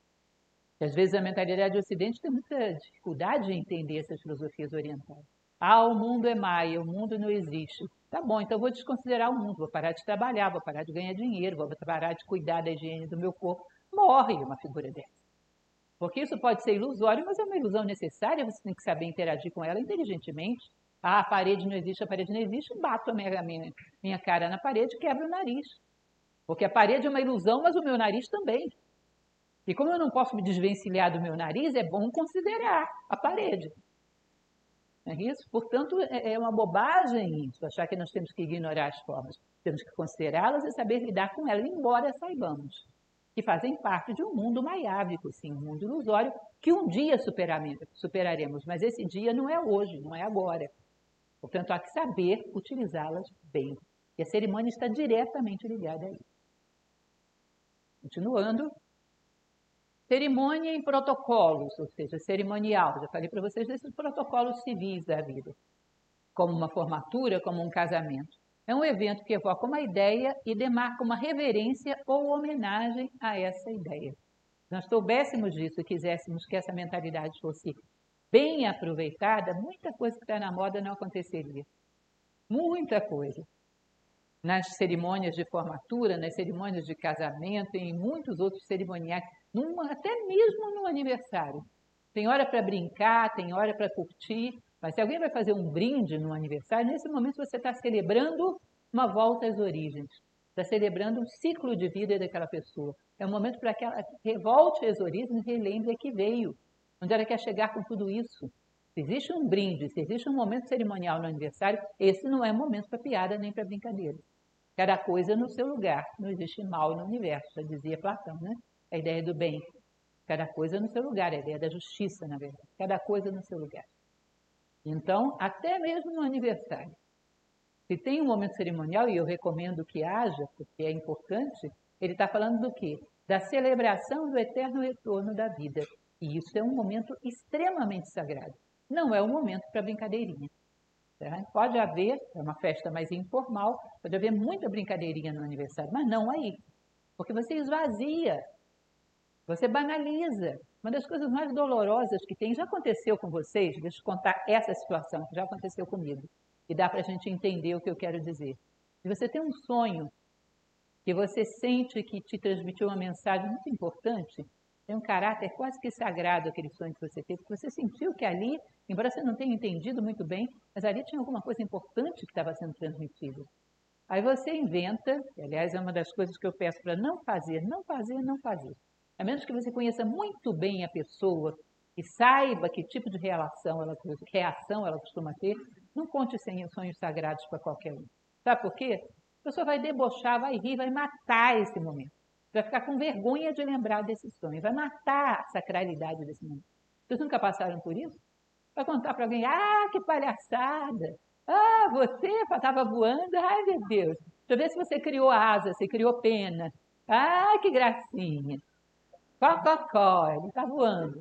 que às vezes a mentalidade do Ocidente tem muita dificuldade de entender essas filosofias orientais. Ah, o mundo é maia, o mundo não existe. Tá bom, então eu vou desconsiderar o mundo, vou parar de trabalhar, vou parar de ganhar dinheiro, vou parar de cuidar da higiene do meu corpo. Morre uma figura dessa. Porque isso pode ser ilusório, mas é uma ilusão necessária, você tem que saber interagir com ela inteligentemente. Ah, a parede não existe, a parede não existe, bato a minha, minha, minha cara na parede e quebro o nariz. Porque a parede é uma ilusão, mas o meu nariz também. E como eu não posso me desvencilhar do meu nariz, é bom considerar a parede. Não é isso? Portanto, é uma bobagem isso, achar que nós temos que ignorar as formas. Temos que considerá-las e saber lidar com elas, embora saibamos que fazem parte de um mundo maiávico, sim, um mundo ilusório, que um dia superaremos, mas esse dia não é hoje, não é agora. Portanto, há que saber utilizá-las bem. E a cerimônia está diretamente ligada a isso. Continuando. Cerimônia e protocolos, ou seja, cerimonial. Já falei para vocês desses protocolos civis da vida. Como uma formatura, como um casamento. É um evento que evoca uma ideia e demarca uma reverência ou homenagem a essa ideia. Se nós soubéssemos disso e quiséssemos que essa mentalidade fosse bem aproveitada, muita coisa que está na moda não aconteceria. Muita coisa. Nas cerimônias de formatura, nas cerimônias de casamento, em muitos outros cerimoniais, numa, até mesmo no aniversário. Tem hora para brincar, tem hora para curtir, mas se alguém vai fazer um brinde no aniversário, nesse momento você está celebrando uma volta às origens, está celebrando um ciclo de vida daquela pessoa. É um momento para que ela volte às origens e relembre a que veio, onde ela quer chegar com tudo isso. Se existe um brinde, se existe um momento cerimonial no aniversário, esse não é momento para piada nem para brincadeira. Cada coisa no seu lugar, não existe mal no universo, já dizia Platão, né? A ideia do bem. Cada coisa no seu lugar, a ideia da justiça, na verdade. Cada coisa no seu lugar. Então, até mesmo no aniversário, se tem um momento cerimonial, e eu recomendo que haja, porque é importante, ele está falando do quê? Da celebração do eterno retorno da vida. E isso é um momento extremamente sagrado. Não é um momento para brincadeirinha. Tá? Pode haver, é uma festa mais informal, pode haver muita brincadeirinha no aniversário, mas não aí. Porque você esvazia, você banaliza. Uma das coisas mais dolorosas que tem, já aconteceu com vocês, deixa eu contar essa situação, que já aconteceu comigo, e dá para a gente entender o que eu quero dizer. Se você tem um sonho que você sente que te transmitiu uma mensagem muito importante, tem um caráter quase que sagrado aquele sonho que você teve, que você sentiu que ali, embora você não tenha entendido muito bem, mas ali tinha alguma coisa importante que estava sendo transmitida. Aí você inventa, que aliás é uma das coisas que eu peço para não fazer, não fazer, não fazer. A menos que você conheça muito bem a pessoa e saiba que tipo de relação ela, reação ela costuma ter, não conte sonhos sagrados para qualquer um. Sabe por quê? A pessoa vai debochar, vai rir, vai matar esse momento. Vai ficar com vergonha de lembrar desse sonho, vai matar a sacralidade desse momento. Vocês nunca passaram por isso? Vai contar para alguém, ah, que palhaçada! Ah, você estava voando? Ai, meu Deus! Deixa eu ver se você criou asa, se criou pena. Ah, que gracinha! Cococó, ele está voando.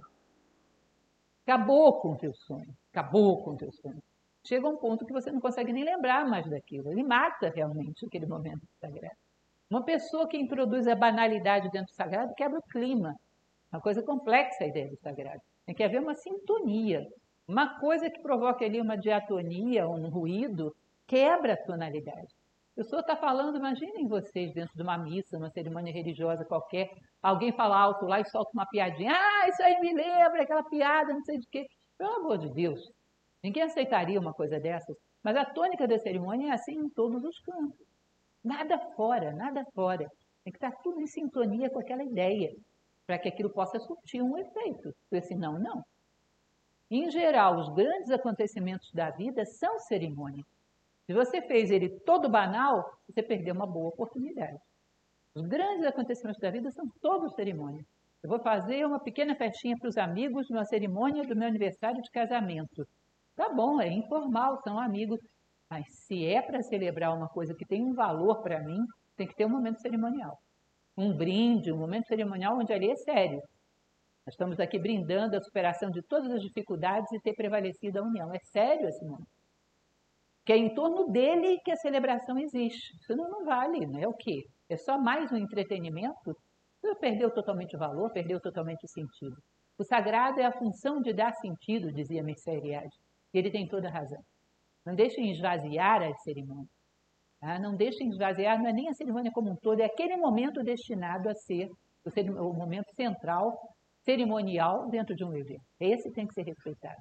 Acabou com o teu sonho, acabou com o teu sonho. Chega um ponto que você não consegue nem lembrar mais daquilo. Ele mata realmente aquele momento sagrado. Uma pessoa que introduz a banalidade dentro do sagrado quebra o clima. Uma coisa complexa a ideia do sagrado. Tem que haver uma sintonia. Uma coisa que provoca ali uma diatonia, um ruído, quebra a tonalidade. A pessoa está falando, imaginem vocês dentro de uma missa, uma cerimônia religiosa qualquer, alguém fala alto lá e solta uma piadinha. Ah, isso aí me lembra aquela piada, não sei de quê. Pelo amor de Deus, ninguém aceitaria uma coisa dessas. Mas a tônica da cerimônia é assim em todos os cantos. Nada fora, nada fora. Tem que estar tudo em sintonia com aquela ideia, para que aquilo possa surtir um efeito. Porque senão, não. Em geral, os grandes acontecimentos da vida são cerimônias. Se você fez ele todo banal, você perdeu uma boa oportunidade. Os grandes acontecimentos da vida são todos cerimônias. Eu vou fazer uma pequena festinha para os amigos numa cerimônia do meu aniversário de casamento. Tá bom, é informal, são amigos. Mas se é para celebrar uma coisa que tem um valor para mim, tem que ter um momento cerimonial. Um brinde, um momento cerimonial onde ali é sério. Nós estamos aqui brindando a superação de todas as dificuldades e ter prevalecido a união. É sério esse momento. Que é em torno dele que a celebração existe. Senão não vale, não é o quê? É só mais um entretenimento? Perdeu totalmente o valor, perdeu totalmente o sentido. O sagrado é a função de dar sentido, dizia Mircea Eliade. E ele tem toda a razão. Não deixem esvaziar as cerimônias. Tá? Não deixem esvaziar, não é nem a cerimônia como um todo, é aquele momento destinado a ser o, o momento central, cerimonial dentro de um evento. Esse tem que ser respeitado.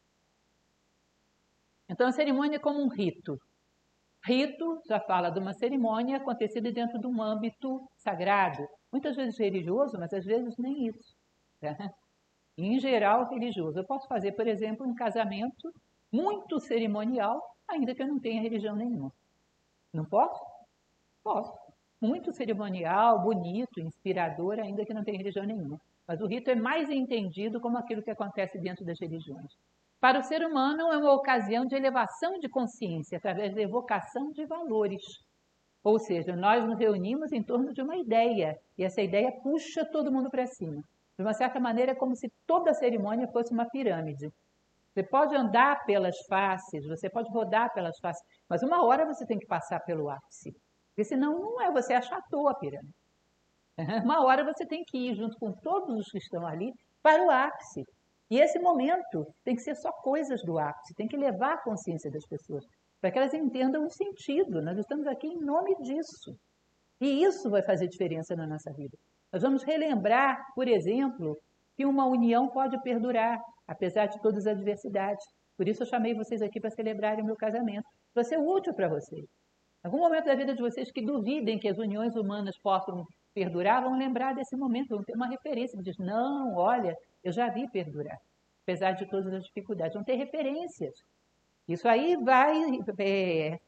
Então, a cerimônia é como um rito. Rito já fala de uma cerimônia acontecida dentro de um âmbito sagrado, muitas vezes religioso, mas às vezes nem isso. Tá? Em geral, religioso. Eu posso fazer, por exemplo, um casamento muito cerimonial, ainda que eu não tenha religião nenhuma. Não posso? Posso. Muito cerimonial, bonito, inspirador, ainda que não tenha religião nenhuma. Mas o rito é mais entendido como aquilo que acontece dentro das religiões. Para o ser humano, é uma ocasião de elevação de consciência, através da evocação de valores. Ou seja, nós nos reunimos em torno de uma ideia, e essa ideia puxa todo mundo para cima. De uma certa maneira, é como se toda a cerimônia fosse uma pirâmide. Você pode andar pelas faces, você pode rodar pelas faces, mas uma hora você tem que passar pelo ápice. Porque senão não é, você achatou a pirâmide. Uma hora você tem que ir junto com todos os que estão ali para o ápice. E esse momento tem que ser só coisas do ápice, tem que levar a consciência das pessoas, para que elas entendam o sentido. Nós estamos aqui em nome disso. E isso vai fazer diferença na nossa vida. Nós vamos relembrar, por exemplo, que uma união pode perdurar, apesar de todas as adversidades. Por isso eu chamei vocês aqui para celebrarem o meu casamento. Vai ser útil para vocês. Em algum momento da vida de vocês que duvidem que as uniões humanas possam perdurar, vão lembrar desse momento, vão ter uma referência que diz, não, olha, eu já vi perdurar, apesar de todas as dificuldades. Vão ter referências. Isso aí vai, é,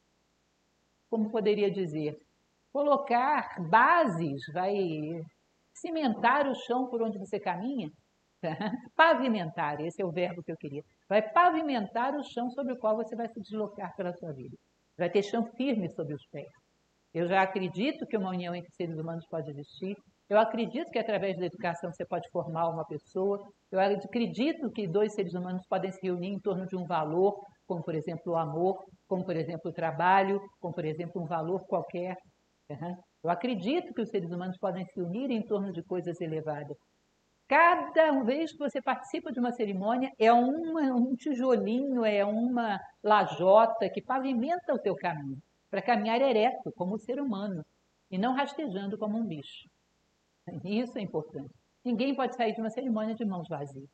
como poderia dizer, colocar bases, vai cimentar o chão por onde você caminha. Pavimentar, esse é o verbo que eu queria. Vai pavimentar o chão sobre o qual você vai se deslocar pela sua vida. Vai ter chão firme sobre os pés. Eu já acredito que uma união entre seres humanos pode existir. Eu acredito que através da educação você pode formar uma pessoa. Eu acredito que dois seres humanos podem se reunir em torno de um valor, como por exemplo o amor, como por exemplo o trabalho, como por exemplo um valor qualquer. Eu acredito que os seres humanos podem se unir em torno de coisas elevadas. Cada vez que você participa de uma cerimônia, é uma, um tijolinho, é uma lajota que pavimenta o teu caminho, para caminhar ereto, como ser humano, e não rastejando como um bicho. Isso é importante. Ninguém pode sair de uma cerimônia de mãos vazias.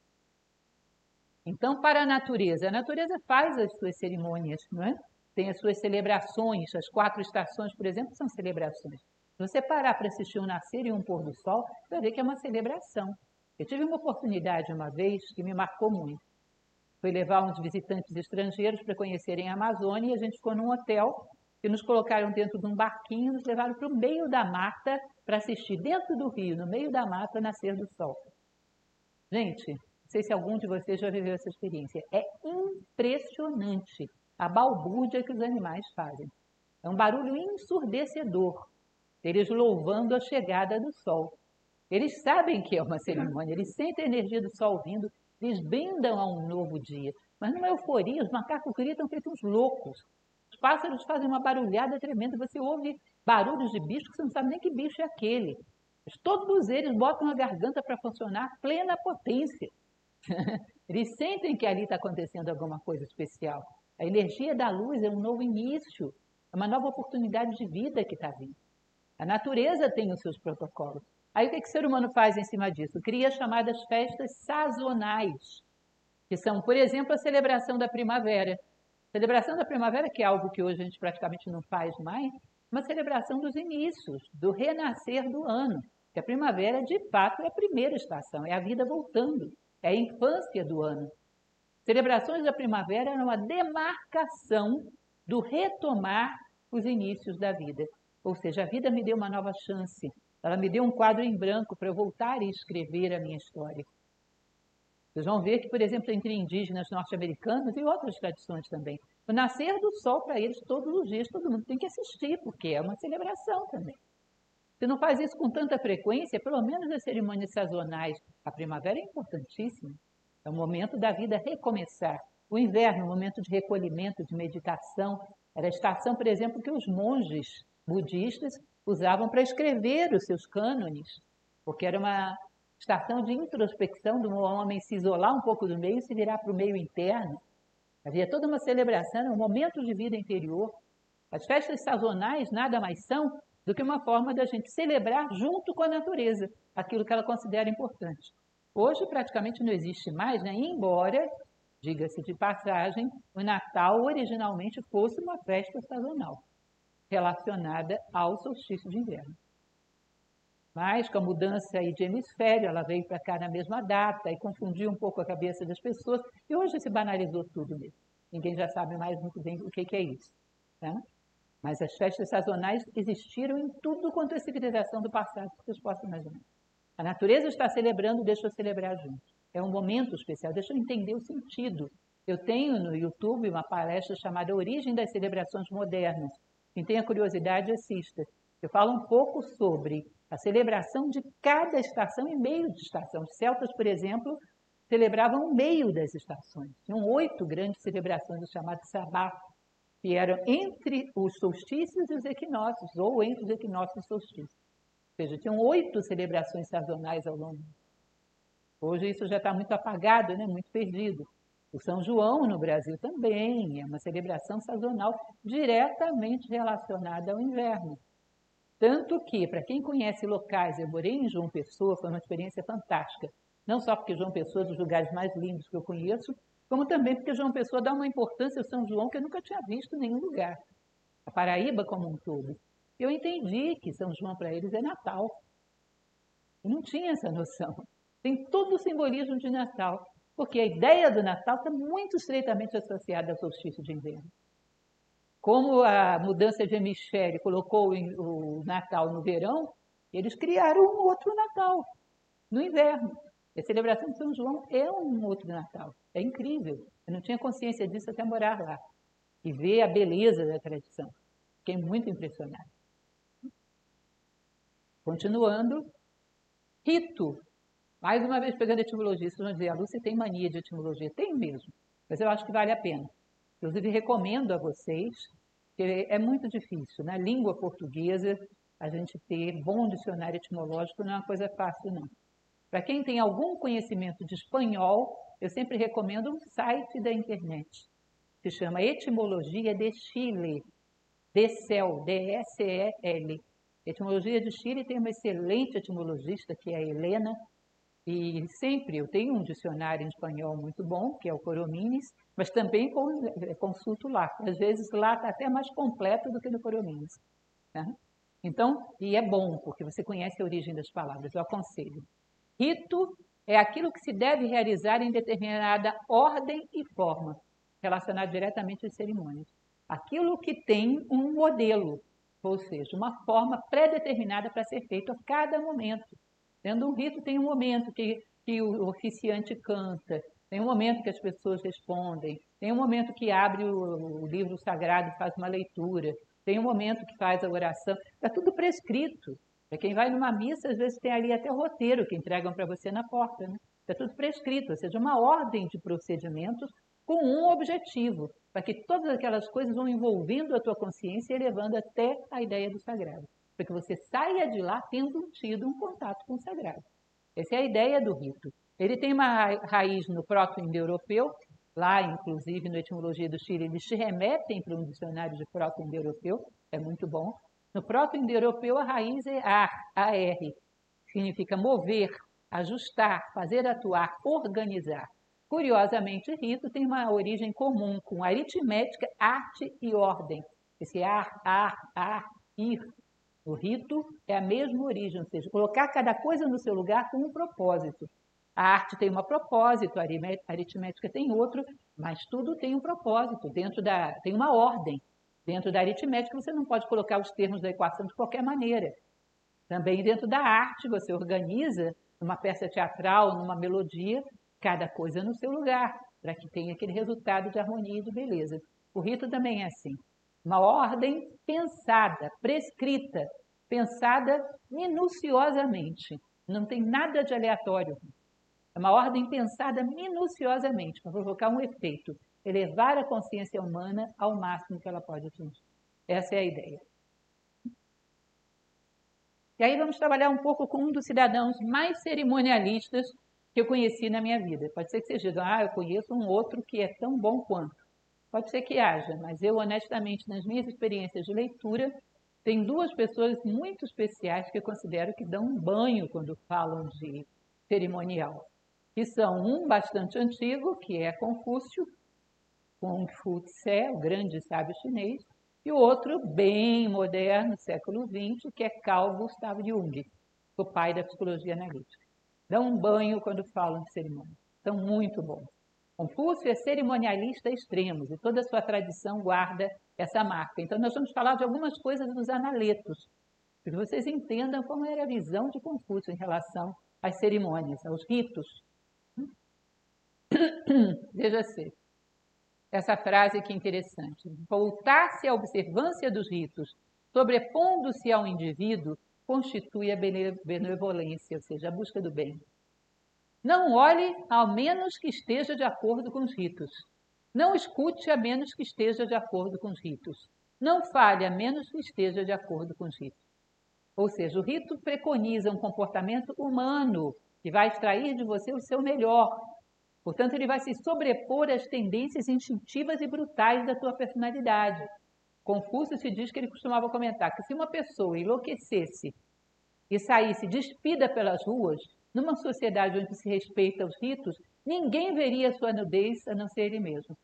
Então, para a natureza, a natureza faz as suas cerimônias, não é? Tem as suas celebrações, as quatro estações, por exemplo, são celebrações. Se você parar para assistir um nascer e um pôr do sol, você vai ver que é uma celebração. Eu tive uma oportunidade uma vez que me marcou muito. Foi levar uns visitantes estrangeiros para conhecerem a Amazônia e a gente ficou num hotel e nos colocaram dentro de um barquinho e nos levaram para o meio da mata para assistir dentro do rio, no meio da mata, nascer do sol. Gente, não sei se algum de vocês já viveu essa experiência. É impressionante a balbúrdia que os animais fazem. É um barulho ensurdecedor, eles louvando a chegada do sol. Eles sabem que é uma cerimônia, eles sentem a energia do sol vindo, eles brindam a um novo dia. Mas numa euforia, os macacos gritam feito uns loucos. Os pássaros fazem uma barulhada tremenda, você ouve barulhos de bicho que você não sabe nem que bicho é aquele. Mas todos eles botam a garganta para funcionar a plena potência. Eles sentem que ali está acontecendo alguma coisa especial. A energia da luz é um novo início, é uma nova oportunidade de vida que está vindo. A natureza tem os seus protocolos. Aí o que, que o ser humano faz em cima disso? Cria as chamadas festas sazonais, que são, por exemplo, a celebração da primavera. A celebração da primavera, que é algo que hoje a gente praticamente não faz mais, uma celebração dos inícios, do renascer do ano. Que a primavera, de fato, é a primeira estação, é a vida voltando, é a infância do ano. Celebrações da primavera eram uma demarcação do retomar os inícios da vida. Ou seja, a vida me deu uma nova chance. Ela me deu um quadro em branco para eu voltar e escrever a minha história. Vocês vão ver que, por exemplo, entre indígenas norte-americanos e outras tradições também, o nascer do sol para eles todos os dias, todo mundo tem que assistir, porque é uma celebração também. Se não faz isso com tanta frequência, pelo menos as cerimônias sazonais, a primavera é importantíssima. É o momento da vida recomeçar. O inverno é um momento de recolhimento, de meditação. Era a estação, por exemplo, que os monges budistas usavam para escrever os seus cânones, porque era uma estação de introspecção do homem se isolar um pouco do meio e se virar para o meio interno. Havia toda uma celebração, um momento de vida interior. As festas sazonais nada mais são do que uma forma da gente celebrar junto com a natureza aquilo que ela considera importante. Hoje praticamente não existe mais, né? Embora, diga-se de passagem, o Natal originalmente fosse uma festa sazonal relacionada ao solstício de inverno. Mas com a mudança aí de hemisfério, ela veio para cá na mesma data e confundiu um pouco a cabeça das pessoas e hoje se banalizou tudo mesmo. Ninguém já sabe mais muito bem o que é isso. Tá? Mas as festas sazonais existiram em tudo quanto é civilização do passado, que vocês possam imaginar. A natureza está celebrando, deixa eu celebrar junto. É um momento especial, deixa eu entender o sentido. Eu tenho no YouTube uma palestra chamada Origem das Celebrações Modernas. Quem tem a curiosidade, assista. Eu falo um pouco sobre a celebração de cada estação e meio de estação. Os celtas, por exemplo, celebravam o meio das estações. Tinham oito grandes celebrações, o chamado Sabá, que eram entre os solstícios e os equinócios, ou entre os equinócios e os solstícios. Ou seja, tinham oito celebrações sazonais ao longo. Hoje isso já está muito apagado, né? Muito perdido. O São João no Brasil também é uma celebração sazonal diretamente relacionada ao inverno. Tanto que, para quem conhece locais, eu morei em João Pessoa, foi uma experiência fantástica. Não só porque João Pessoa é um dos lugares mais lindos que eu conheço, como também porque João Pessoa dá uma importância ao São João que eu nunca tinha visto em nenhum lugar. A Paraíba como um todo. Eu entendi que São João para eles é Natal. Eu não tinha essa noção. Tem todo o simbolismo de Natal, porque a ideia do Natal está muito estreitamente associada ao solstício de inverno. Como a mudança de hemisfério colocou o Natal no verão, eles criaram um outro Natal no inverno. A celebração de São João é um outro Natal. É incrível. Eu não tinha consciência disso até morar lá e ver a beleza da tradição. Fiquei muito impressionada. Continuando, rito. Mais uma vez pegando a etimologia, vocês vão dizer, a Lúcia tem mania de etimologia. Tem mesmo, mas eu acho que vale a pena. Inclusive, recomendo a vocês, que é muito difícil. Na língua portuguesa, a gente ter bom dicionário etimológico não é uma coisa fácil, não. Para quem tem algum conhecimento de espanhol, eu sempre recomendo um site da internet, que se chama Etimologia de Chile, D C E L, D S E L. Etimologia de Chile tem uma excelente etimologista, que é a Helena, e sempre eu tenho um dicionário em espanhol muito bom, que é o Coromines, mas também consulto lá. Às vezes lá está até mais completo do que no Coromines. Né? Então, e é bom, porque você conhece a origem das palavras, eu aconselho. Rito é aquilo que se deve realizar em determinada ordem e forma, relacionado diretamente às cerimônias. Aquilo que tem um modelo, ou seja, uma forma pré-determinada para ser feito a cada momento. Dentro do rito tem um momento que, que o oficiante canta, tem um momento que as pessoas respondem, tem um momento que abre o, o livro sagrado e faz uma leitura, tem um momento que faz a oração, está tudo prescrito. Para quem vai numa missa, às vezes tem ali até o roteiro que entregam para você na porta. Né? Está tudo prescrito, ou seja, uma ordem de procedimentos com um objetivo, para que todas aquelas coisas vão envolvendo a tua consciência e levando até a ideia do sagrado. Para que você saia de lá tendo tido um contato com o sagrado. Essa é a ideia do rito. Ele tem uma raiz no proto-indo-europeu, lá, inclusive, no Etimologia do Chile, eles se remetem para um dicionário de proto-indo-europeu, é muito bom. No proto-indo-europeu, a raiz é ar, A R, significa mover, ajustar, fazer atuar, organizar. Curiosamente, rito tem uma origem comum com aritmética, arte e ordem. Esse ar, ar, ar, ir. O rito é a mesma origem, ou seja, colocar cada coisa no seu lugar com um propósito. A arte tem um propósito, a aritmética tem outro, mas tudo tem um propósito, dentro da, tem uma ordem. Dentro da aritmética, você não pode colocar os termos da equação de qualquer maneira. Também dentro da arte, você organiza numa peça teatral, numa melodia, cada coisa no seu lugar, para que tenha aquele resultado de harmonia e de beleza. O rito também é assim. Uma ordem pensada, prescrita, pensada minuciosamente. Não tem nada de aleatório. É uma ordem pensada minuciosamente para provocar um efeito, elevar a consciência humana ao máximo que ela pode atingir. Essa é a ideia. E aí vamos trabalhar um pouco com um dos cidadãos mais cerimonialistas que eu conheci na minha vida. Pode ser que vocês digam, ah, eu conheço um outro que é tão bom quanto. Pode ser que haja, mas eu, honestamente, nas minhas experiências de leitura, tem duas pessoas muito especiais que eu considero que dão um banho quando falam de cerimonial. Que são um bastante antigo, que é Confúcio, Kung Fu Tse, o grande sábio chinês, e o outro bem moderno, século vinte, que é Carl Gustav Jung, o pai da psicologia analítica. Dão um banho quando falam de cerimônia. São muito bons. Confúcio é cerimonialista extremo e toda a sua tradição guarda essa marca. Então, nós vamos falar de algumas coisas dos analetos, para que vocês entendam como era a visão de Confúcio em relação às cerimônias, aos ritos. Veja-se, essa frase que é interessante. Voltar-se à observância dos ritos, sobrepondo-se ao indivíduo, constitui a benevolência, ou seja, a busca do bem. Não olhe a menos que esteja de acordo com os ritos. Não escute a menos que esteja de acordo com os ritos. Não fale a menos que esteja de acordo com os ritos. Ou seja, o rito preconiza um comportamento humano que vai extrair de você o seu melhor. Portanto, ele vai se sobrepor às tendências instintivas e brutais da tua personalidade. Confúcio se diz que ele costumava comentar que se uma pessoa enlouquecesse e saísse despida pelas ruas, numa sociedade onde se respeita os ritos, ninguém veria sua nudez a não ser ele mesmo.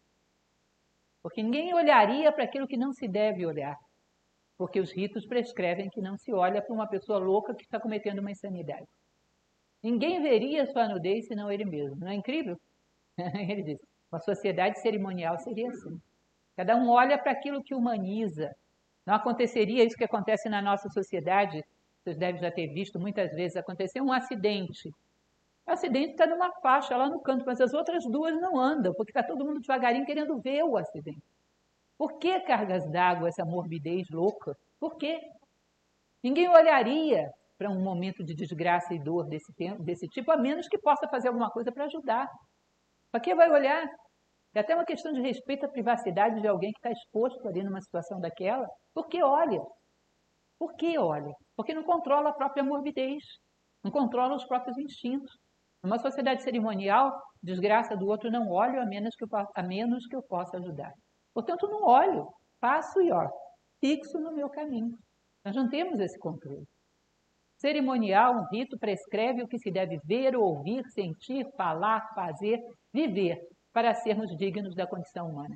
Porque ninguém olharia para aquilo que não se deve olhar. Porque os ritos prescrevem que não se olha para uma pessoa louca que está cometendo uma insanidade. Ninguém veria sua nudez senão ele mesmo. Não é incrível? Ele diz, uma sociedade cerimonial seria assim. Cada um olha para aquilo que humaniza. Não aconteceria isso que acontece na nossa sociedade. Vocês devem já ter visto muitas vezes acontecer um acidente. O acidente está numa faixa lá no canto, mas as outras duas não andam, porque está todo mundo devagarinho querendo ver o acidente. Por que cargas d'água, essa morbidez louca? Por quê? Ninguém olharia para um momento de desgraça e dor desse, tempo, desse tipo, a menos que possa fazer alguma coisa para ajudar. Para que vai olhar? É até uma questão de respeito à privacidade de alguém que está exposto ali numa situação daquela. Por que olha? Por que olha? Porque não controla a própria morbidez, não controla os próprios instintos. Numa sociedade cerimonial, desgraça do outro não olho a menos que eu, a menos que eu possa ajudar. Portanto, não olho, passo e ó, fixo no meu caminho. Nós não temos esse controle. Cerimonial, um rito, prescreve o que se deve ver, ouvir, sentir, falar, fazer, viver, para sermos dignos da condição humana.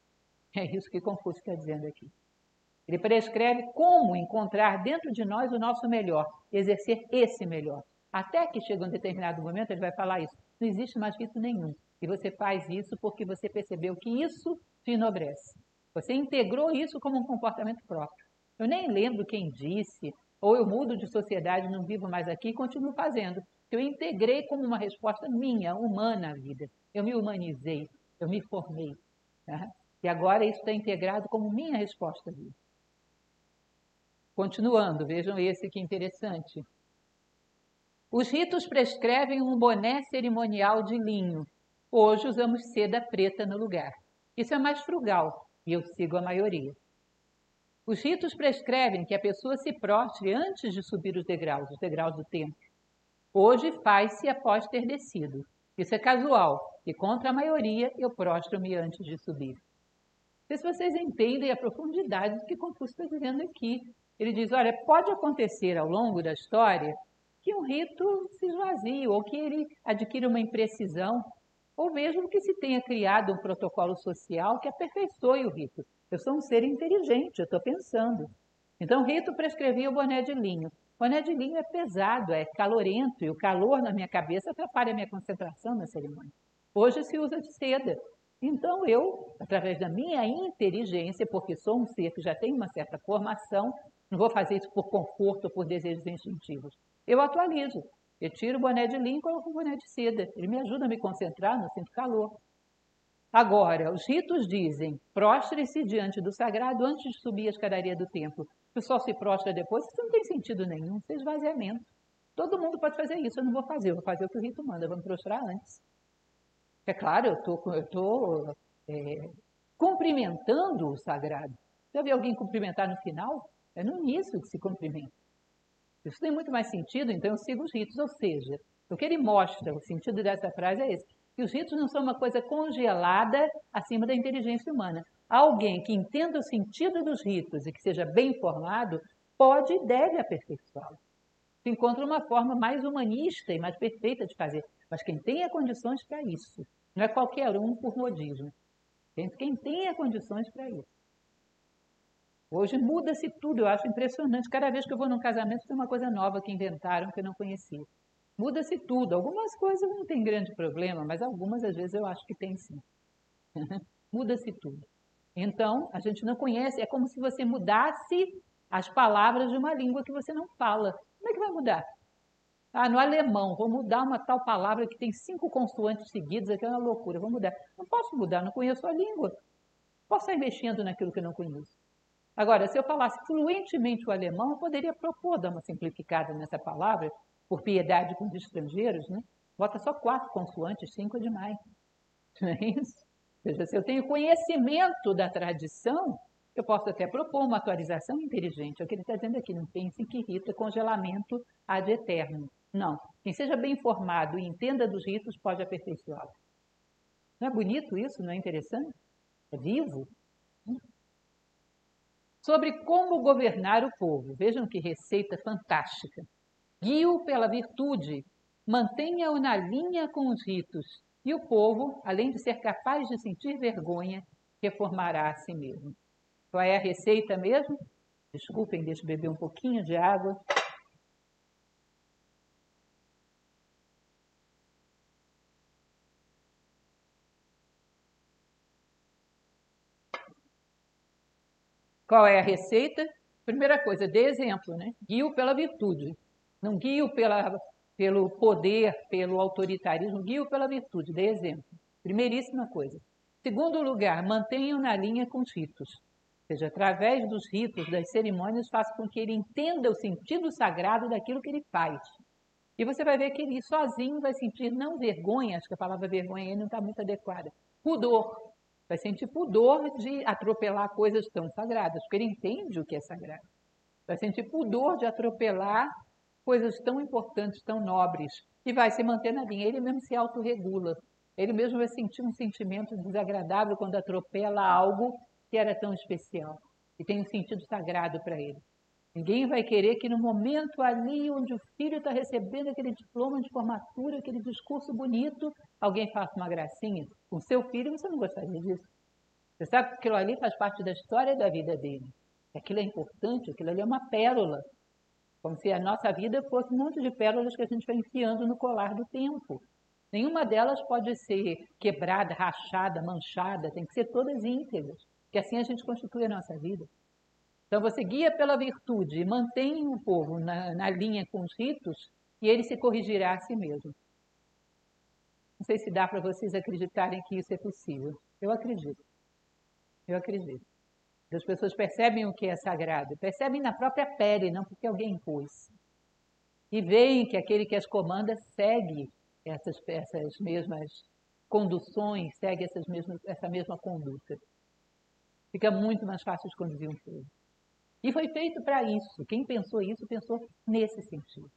É isso que Confúcio está dizendo aqui. Ele prescreve como encontrar dentro de nós o nosso melhor, exercer esse melhor. Até que chega um determinado momento, ele vai falar isso. Não existe mais rito nenhum. E você faz isso porque você percebeu que isso te enobrece. Você integrou isso como um comportamento próprio. Eu nem lembro quem disse, ou eu mudo de sociedade, não vivo mais aqui e continuo fazendo. Eu integrei como uma resposta minha, humana à vida. Eu me humanizei, eu me formei. Tá? E agora isso está integrado como minha resposta à vida. Continuando, vejam esse que interessante. Os ritos prescrevem um boné cerimonial de linho. Hoje usamos seda preta no lugar. Isso é mais frugal e eu sigo a maioria. Os ritos prescrevem que a pessoa se prostre antes de subir os degraus, os degraus do templo. Hoje faz-se após ter descido. Isso é casual e contra a maioria eu prostro-me antes de subir. Não sei se vocês entendem a profundidade do que Confúcio está dizendo aqui. Ele diz, olha, pode acontecer ao longo da história que um rito se esvazie, ou que ele adquira uma imprecisão, ou mesmo que se tenha criado um protocolo social que aperfeiçoe o rito. Eu sou um ser inteligente, eu estou pensando. Então, o rito prescrevia o boné de linho. O boné de linho é pesado, é calorento, e o calor na minha cabeça atrapalha a minha concentração na cerimônia. Hoje se usa de seda. Então, eu, através da minha inteligência, porque sou um ser que já tem uma certa formação, não vou fazer isso por conforto ou por desejos instintivos. Eu atualizo. Eu tiro o boné de linho e coloco o boné de seda. Ele me ajuda a me concentrar, não sinto calor. Agora, os ritos dizem, prostre-se diante do sagrado antes de subir a escadaria do templo. Se o sol se prostra depois, isso não tem sentido nenhum, isso é esvaziamento. Todo mundo pode fazer isso, eu não vou fazer, eu vou fazer o que o rito manda, eu vou me prostrar antes. É claro, eu estou eu tô, é, cumprimentando o sagrado. Já viu alguém cumprimentar no final? É no início que se cumprimenta. Isso tem muito mais sentido, então eu sigo os ritos. Ou seja, o que ele mostra, o sentido dessa frase é esse, que os ritos não são uma coisa congelada acima da inteligência humana. Alguém que entenda o sentido dos ritos e que seja bem informado, pode e deve aperfeiçoá-lo. Se encontra uma forma mais humanista e mais perfeita de fazer, mas quem tenha condições para isso. Não é qualquer um por modismo. Quem tenha condições para isso. Hoje muda-se tudo, eu acho impressionante. Cada vez que eu vou num casamento tem uma coisa nova que inventaram que eu não conhecia. Muda-se tudo. Algumas coisas não tem grande problema, mas algumas às vezes eu acho que tem sim. Muda-se tudo. Então, a gente não conhece, é como se você mudasse as palavras de uma língua que você não fala. Como é que vai mudar? Ah, no alemão, vou mudar uma tal palavra que tem cinco consoantes seguidas, aqui é uma loucura, vou mudar. Não posso mudar, não conheço a língua. Posso estar mexendo naquilo que eu não conheço. Agora, se eu falasse fluentemente o alemão, eu poderia propor dar uma simplificada nessa palavra, por piedade com os estrangeiros, né? Bota só quatro consoantes, cinco é demais. Não é isso? Ou seja, se eu tenho conhecimento da tradição, eu posso até propor uma atualização inteligente. É o que ele está dizendo aqui, não pense que rito é congelamento ad eterno. Não. Quem seja bem informado e entenda dos ritos pode aperfeiçoá-lo. Não é bonito isso? Não é interessante? É vivo? Sobre como governar o povo. Vejam que receita fantástica. Guie-o pela virtude, mantenha-o na linha com os ritos, e o povo, além de ser capaz de sentir vergonha, reformará a si mesmo. Qual é a receita mesmo? Desculpem, deixa eu beber um pouquinho de água. Qual é a receita? Primeira coisa, dê exemplo, né? Guie-o pela virtude. Não guie-o pela, pelo poder, pelo autoritarismo, guie-o pela virtude, dê exemplo. Primeiríssima coisa. Segundo lugar, mantenha-o na linha com os ritos. Ou seja, através dos ritos, das cerimônias, faça com que ele entenda o sentido sagrado daquilo que ele faz. E você vai ver que ele sozinho vai sentir não vergonha, acho que a palavra vergonha aí não está muito adequada, pudor. Vai sentir pudor de atropelar coisas tão sagradas, porque ele entende o que é sagrado. Vai sentir pudor de atropelar coisas tão importantes, tão nobres, e vai se manter na linha. Ele mesmo se autorregula. Ele mesmo vai sentir um sentimento desagradável quando atropela algo que era tão especial e tem um sentido sagrado para ele. Ninguém vai querer que no momento ali onde o filho está recebendo aquele diploma de formatura, aquele discurso bonito, alguém faça uma gracinha. Com seu filho, você não gostaria disso. Você sabe que aquilo ali faz parte da história da vida dele. Aquilo é importante, aquilo ali é uma pérola. Como se a nossa vida fosse um monte de pérolas que a gente vai enfiando no colar do tempo. Nenhuma delas pode ser quebrada, rachada, manchada, tem que ser todas íntegras, que assim a gente constitui a nossa vida. Então você guia pela virtude e mantém o povo na, na linha com os ritos e ele se corrigirá a si mesmo. Não sei se dá para vocês acreditarem que isso é possível. Eu acredito. Eu acredito. As pessoas percebem o que é sagrado, percebem na própria pele, não porque alguém impôs. E veem que aquele que as comanda segue essas, essas mesmas conduções, segue essas mesmas, essa mesma conduta. Fica muito mais fácil de conduzir um povo. E foi feito para isso. Quem pensou isso, pensou nesse sentido.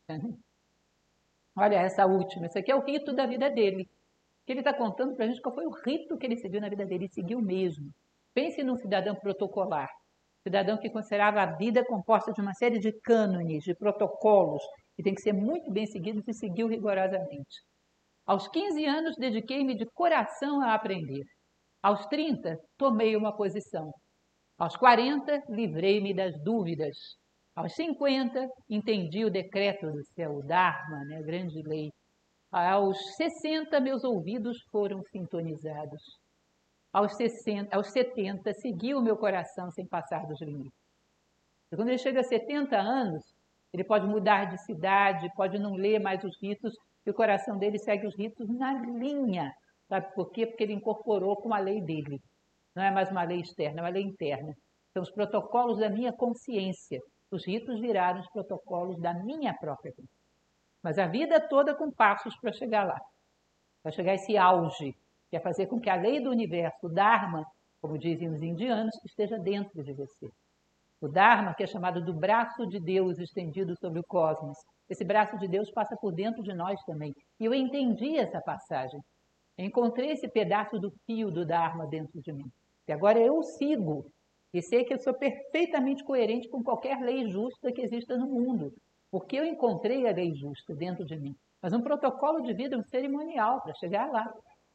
Olha essa última, esse aqui é o rito da vida dele. Que ele está contando para a gente qual foi o rito que ele seguiu na vida dele, ele seguiu mesmo. Pense num cidadão protocolar, cidadão que considerava a vida composta de uma série de cânones, de protocolos, que tem que ser muito bem seguidos e seguiu rigorosamente. Aos quinze anos, dediquei-me de coração a aprender. Aos trinta, tomei uma posição. Aos quarenta, livrei-me das dúvidas. Aos cinquenta, entendi o decreto do céu, o Dharma, né, a grande lei. Aos sessenta, meus ouvidos foram sintonizados. Aos, sessenta, aos setenta, segui o meu coração sem passar dos limites. E quando ele chega a setenta anos, ele pode mudar de cidade, pode não ler mais os ritos, e o coração dele segue os ritos na linha. Sabe por quê? Porque ele incorporou com a lei dele. Não é mais uma lei externa, é uma lei interna. São os protocolos da minha consciência. Os ritos viraram os protocolos da minha própria consciência. Mas a vida toda com passos para chegar lá. Para chegar a esse auge, que é fazer com que a lei do universo, o Dharma, como dizem os indianos, esteja dentro de você. O Dharma, que é chamado do braço de Deus estendido sobre o cosmos. Esse braço de Deus passa por dentro de nós também. E eu entendi essa passagem. Eu encontrei esse pedaço do fio do Dharma dentro de mim. E agora eu o sigo. E sei que eu sou perfeitamente coerente com qualquer lei justa que exista no mundo. Porque eu encontrei a lei justa dentro de mim. Mas um protocolo de vida é um cerimonial para chegar lá.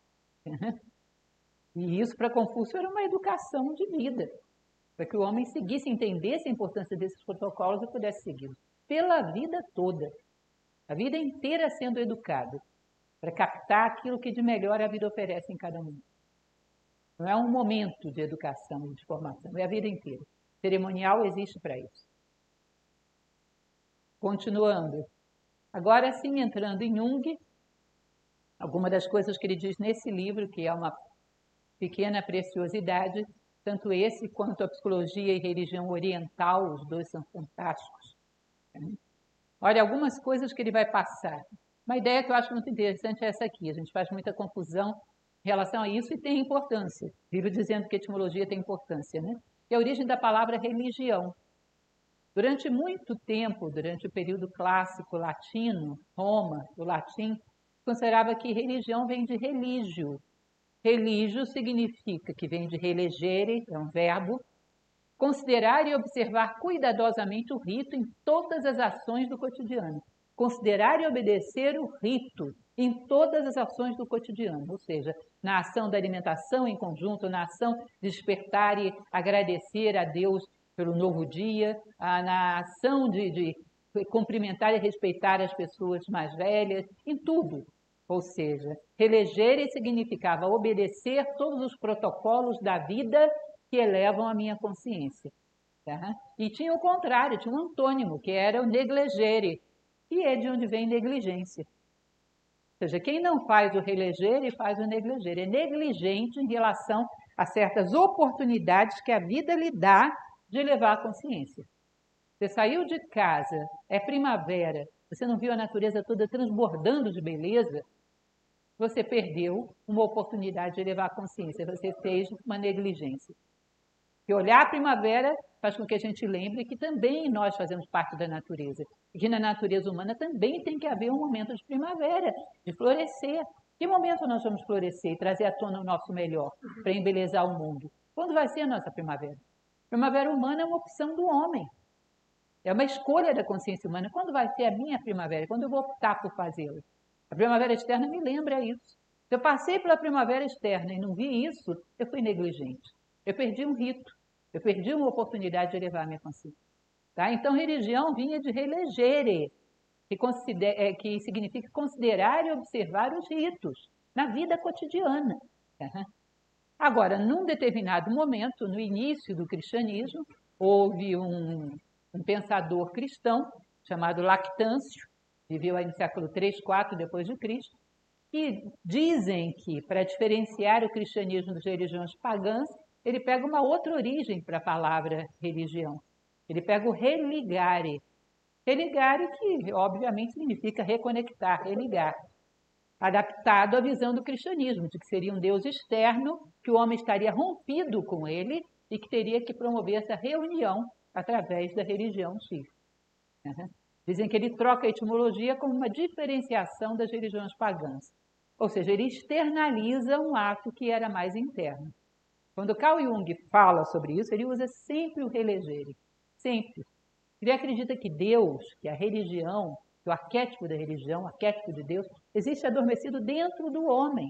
E isso para Confúcio era uma educação de vida. Para que o homem seguisse, entendesse a importância desses protocolos e pudesse segui-los. Pela vida toda. A vida inteira sendo educado. Para captar aquilo que de melhor a vida oferece em cada um. Não é um momento de educação e de formação, é a vida inteira. O cerimonial existe para isso. Continuando. Agora sim, entrando em Jung, alguma das coisas que ele diz nesse livro, que é uma pequena preciosidade, tanto esse quanto a psicologia e religião oriental, os dois são fantásticos. Olha, algumas coisas que ele vai passar. Uma ideia que eu acho muito interessante é essa aqui. A gente faz muita confusão em relação a isso e tem importância. Vivo dizendo que a etimologia tem importância, né? Que é a origem da palavra religião. Durante muito tempo, durante o período clássico latino, Roma, o latim, considerava que religião vem de religio. Religio significa que vem de relegere, é um verbo, considerar e observar cuidadosamente o rito em todas as ações do cotidiano. Considerar e obedecer o rito em todas as ações do cotidiano, ou seja, na ação da alimentação em conjunto, na ação de despertar e agradecer a Deus pelo novo dia, na ação de, de cumprimentar e respeitar as pessoas mais velhas, em tudo. Ou seja, relegere significava obedecer todos os protocolos da vida que elevam a minha consciência. Tá? E tinha o contrário, tinha um antônimo, que era o negligere, que é de onde vem negligência. Ou seja, quem não faz o relegere faz o negligere. É negligente em relação a certas oportunidades que a vida lhe dá de levar a consciência. Você saiu de casa, é primavera, você não viu a natureza toda transbordando de beleza, você perdeu uma oportunidade de levar a consciência, você fez uma negligência. E olhar a primavera faz com que a gente lembre que também nós fazemos parte da natureza. E que na natureza humana também tem que haver um momento de primavera, de florescer. Que momento nós vamos florescer e trazer à tona o nosso melhor para embelezar o mundo? Quando vai ser a nossa primavera? Primavera humana é uma opção do homem. É uma escolha da consciência humana. Quando vai ser a minha primavera? Quando eu vou optar por fazê-la? A primavera externa me lembra isso. Se eu passei pela primavera externa e não vi isso, eu fui negligente. Eu perdi um rito. Eu perdi uma oportunidade de elevar a minha consciência. Tá? Então, religião vinha de relegere, que, é, que significa considerar e observar os ritos na vida cotidiana. Tá? Agora, num determinado momento, no início do cristianismo, houve um, um pensador cristão chamado Lactâncio, viveu aí no século três, quatro depois de Cristo, e dizem que, para diferenciar o cristianismo das religiões pagãs, ele pega uma outra origem para a palavra religião. Ele pega o religare. Religare, que obviamente significa reconectar, religar. Adaptado à visão do cristianismo, de que seria um Deus externo, que o homem estaria rompido com ele e que teria que promover essa reunião através da religião X. Uhum. Dizem que ele troca a etimologia como uma diferenciação das religiões pagãs. Ou seja, ele externaliza um ato que era mais interno. Quando Carl Jung fala sobre isso, ele usa sempre o relegere. Sempre. Ele acredita que Deus, que a religião, que o arquétipo da religião, o arquétipo de Deus, existe adormecido dentro do homem.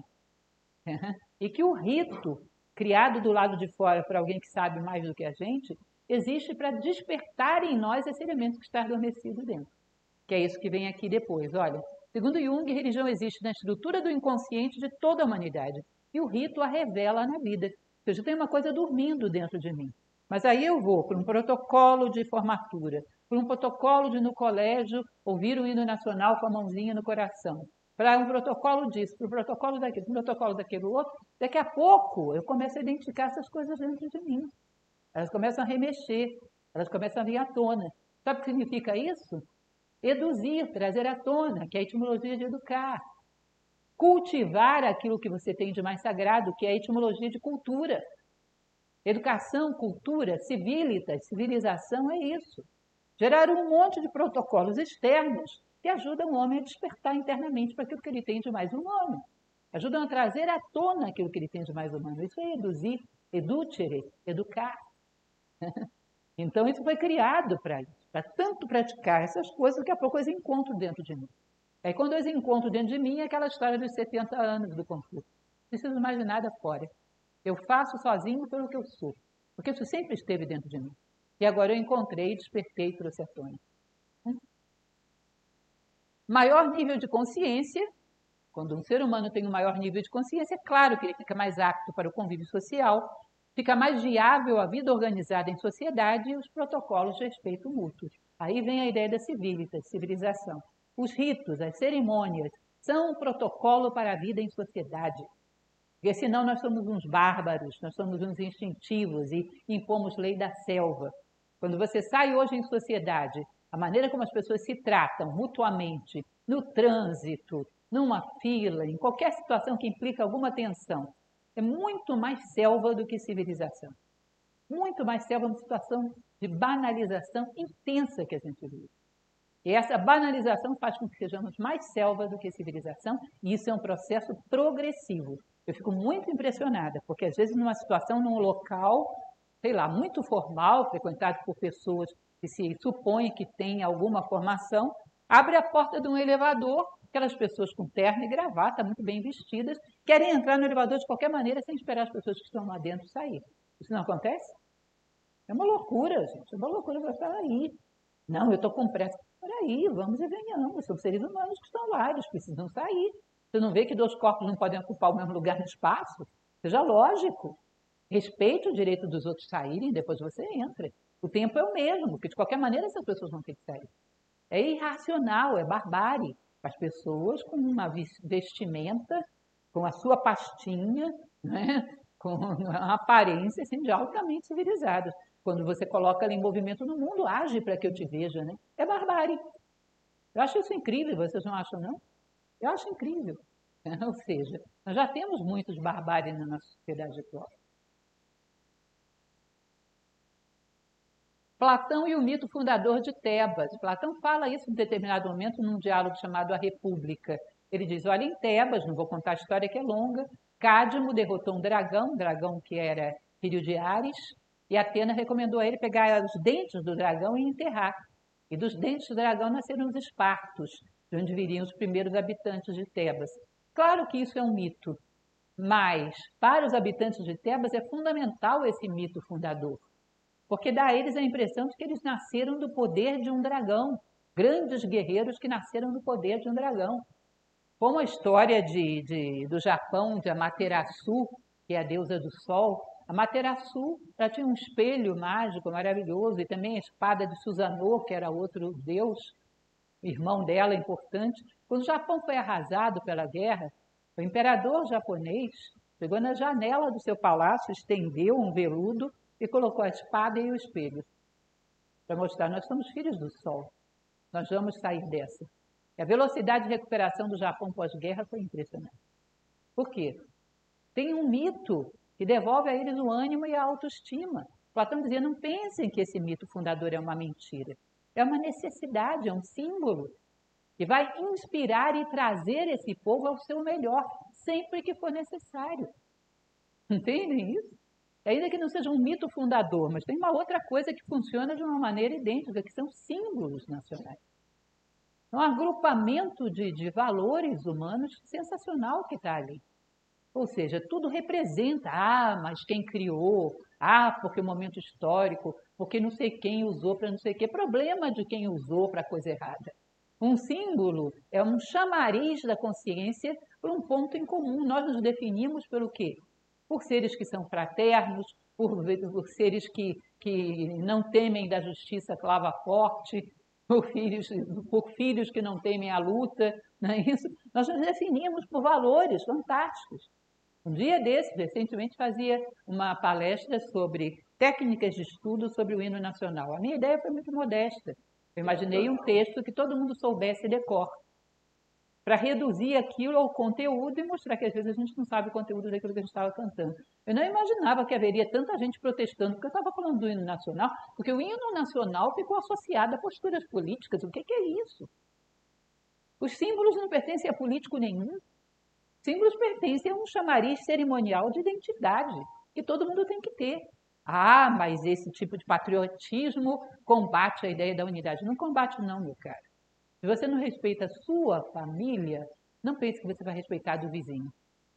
E que o rito, criado do lado de fora por alguém que sabe mais do que a gente, existe para despertar em nós esse elemento que está adormecido dentro. Que é isso que vem aqui depois. Olha, segundo Jung, a religião existe na estrutura do inconsciente de toda a humanidade. E o rito a revela na vida. Ou seja, tem uma coisa dormindo dentro de mim. Mas aí eu vou para um protocolo de formatura, para um protocolo de no colégio ouvir o hino nacional com a mãozinha no coração, para um protocolo disso, para um protocolo daquilo, para um protocolo daquele outro. Daqui a pouco eu começo a identificar essas coisas dentro de mim. Elas começam a remexer, elas começam a vir à tona. Sabe o que significa isso? Eduzir, trazer à tona, que é a etimologia de educar. Cultivar aquilo que você tem de mais sagrado, que é a etimologia de cultura. Educação, cultura, civilitas, civilização é isso. Gerar um monte de protocolos externos que ajudam o homem a despertar internamente para aquilo que ele tem de mais humano. Ajudam a trazer à tona aquilo que ele tem de mais humano. Isso é eduzir, educere, educar. Então, isso foi criado para isso, para tanto praticar essas coisas, daqui a pouco eu encontro dentro de mim. Aí, quando eu encontro dentro de mim, é aquela história dos setenta anos do Confúcio. Não preciso mais de nada fora. Eu faço sozinho pelo que eu sou, porque isso sempre esteve dentro de mim. E agora eu encontrei, despertei e trouxe à tona. Hum? Maior nível de consciência. Quando um ser humano tem um maior nível de consciência, é claro que ele fica mais apto para o convívio social, fica mais viável a vida organizada em sociedade e os protocolos de respeito mútuo. Aí vem a ideia da civilitas, civilização. Os ritos, as cerimônias, são um protocolo para a vida em sociedade. Porque senão nós somos uns bárbaros, nós somos uns instintivos e impomos lei da selva. Quando você sai hoje em sociedade, a maneira como as pessoas se tratam mutuamente no trânsito, numa fila, em qualquer situação que implica alguma tensão. É muito mais selva do que civilização. Muito mais selva, uma situação de banalização intensa que a gente vive. E essa banalização faz com que sejamos mais selva do que civilização, e isso é um processo progressivo. Eu fico muito impressionada, porque às vezes numa situação, num local, sei lá, muito formal, frequentado por pessoas que se supõe que têm alguma formação, abre a porta de um elevador, aquelas pessoas com terno e gravata, muito bem vestidas, querem entrar no elevador de qualquer maneira sem esperar as pessoas que estão lá dentro sair. Isso não acontece? É uma loucura, gente, é uma loucura para estar aí. Não, eu estou com pressa. Peraí, vamos e venhamos, são seres humanos que estão lá, eles precisam sair. Você não vê que dois corpos não podem ocupar o mesmo lugar no espaço? Seja lógico. Respeite o direito dos outros saírem e depois você entra. O tempo é o mesmo, porque de qualquer maneira essas pessoas vão ter que sair. É irracional, é barbárie. As pessoas com uma vestimenta, com a sua pastinha, né? Com uma aparência assim, de altamente civilizadas. Quando você coloca ela em movimento no mundo, age para que eu te veja, né? É barbárie. Eu acho isso incrível, vocês não acham, não? Eu acho incrível. Ou seja, nós já temos muito de barbárie na nossa sociedade atual. Platão e o mito fundador de Tebas. Platão fala isso em determinado momento num diálogo chamado A República. Ele diz, olha, em Tebas, não vou contar a história que é longa, Cadmo derrotou um dragão, um dragão que era filho de Ares, e Atena recomendou a ele pegar os dentes do dragão e enterrar. E dos dentes do dragão nasceram os espartos, de onde viriam os primeiros habitantes de Tebas. Claro que isso é um mito, mas para os habitantes de Tebas é fundamental esse mito fundador, porque dá a eles a impressão de que eles nasceram do poder de um dragão, grandes guerreiros que nasceram do poder de um dragão. Como a história de, de, do Japão, de Amaterasu, que é a deusa do sol, Amaterasu ela tinha um espelho mágico maravilhoso e também a espada de Susanoo, que era outro deus, irmão dela importante. Quando o Japão foi arrasado pela guerra, o imperador japonês chegou na janela do seu palácio, estendeu um veludo e colocou a espada e o espelho para mostrar, nós somos filhos do sol, nós vamos sair dessa. E a velocidade de recuperação do Japão pós-guerra foi impressionante. Por quê? Tem um mito que devolve a eles o ânimo e a autoestima. Platão dizia, não pensem que esse mito fundador é uma mentira. É uma necessidade, é um símbolo que vai inspirar e trazer esse povo ao seu melhor, sempre que for necessário. Entendem isso? Ainda que não seja um mito fundador, mas tem uma outra coisa que funciona de uma maneira idêntica, que são símbolos nacionais. É um agrupamento de, de valores humanos sensacional que está ali. Ou seja, tudo representa, ah, mas quem criou, ah, porque o momento histórico, porque não sei quem usou para não sei o quê. Problema de quem usou para coisa errada. Um símbolo é um chamariz da consciência por um ponto em comum. Nós nos definimos pelo quê? Por seres que são fraternos, por, por seres que, que não temem da justiça que lava forte, por filhos, por filhos que não temem a luta, não é isso? Nós nos definimos por valores fantásticos. Um dia desses, recentemente, fazia uma palestra sobre técnicas de estudo sobre o hino nacional. A minha ideia foi muito modesta. Eu imaginei um texto que todo mundo soubesse de cor, para reduzir aquilo ao conteúdo e mostrar que às vezes a gente não sabe o conteúdo daquilo que a gente estava cantando. Eu não imaginava que haveria tanta gente protestando, porque eu estava falando do hino nacional, porque o hino nacional ficou associado a posturas políticas. O que é isso? Os símbolos não pertencem a político nenhum. Símbolos pertencem a um chamariz cerimonial de identidade, que todo mundo tem que ter. Ah, mas esse tipo de patriotismo combate a ideia da unidade. Não combate não, meu caro. Se você não respeita a sua família, não pense que você vai respeitar do vizinho.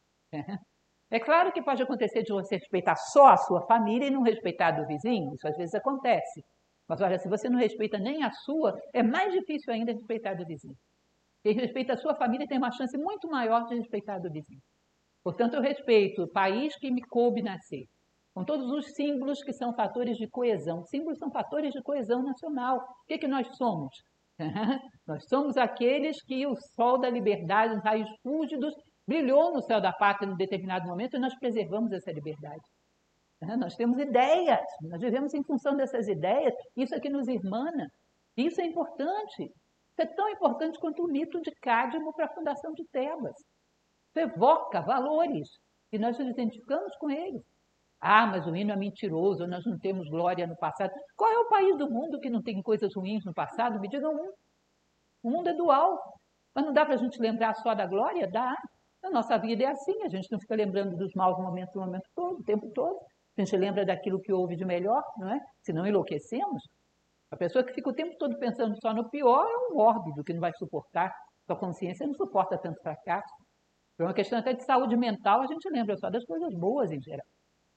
É claro que pode acontecer de você respeitar só a sua família e não respeitar a do vizinho. Isso às vezes acontece. Mas olha, se você não respeita nem a sua, é mais difícil ainda respeitar a do vizinho. Quem respeita a sua família tem uma chance muito maior de respeitar a do vizinho. Portanto, eu respeito o país que me coube nascer, com todos os símbolos que são fatores de coesão. Símbolos são fatores de coesão nacional. O que é que nós somos? Nós somos aqueles que o sol da liberdade, os raios fúlgidos, brilhou no céu da pátria em determinado momento e nós preservamos essa liberdade. Nós temos ideias, nós vivemos em função dessas ideias, isso é que nos irmana, isso é importante. Isso é tão importante quanto o mito de Cádmo para a fundação de Tebas. Isso evoca valores e nós nos identificamos com eles. Ah, mas o hino é mentiroso, nós não temos glória no passado. Qual é o país do mundo que não tem coisas ruins no passado? Me digam um. O mundo é dual. Mas não dá para a gente lembrar só da glória? Dá. A nossa vida é assim, a gente não fica lembrando dos maus momentos o momento todo, o tempo todo. A gente lembra daquilo que houve de melhor, não é? Se não enlouquecemos. A pessoa que fica o tempo todo pensando só no pior é um mórbido que não vai suportar. Sua consciência não suporta tanto fracasso. Por uma questão até de saúde mental, a gente lembra só das coisas boas em geral.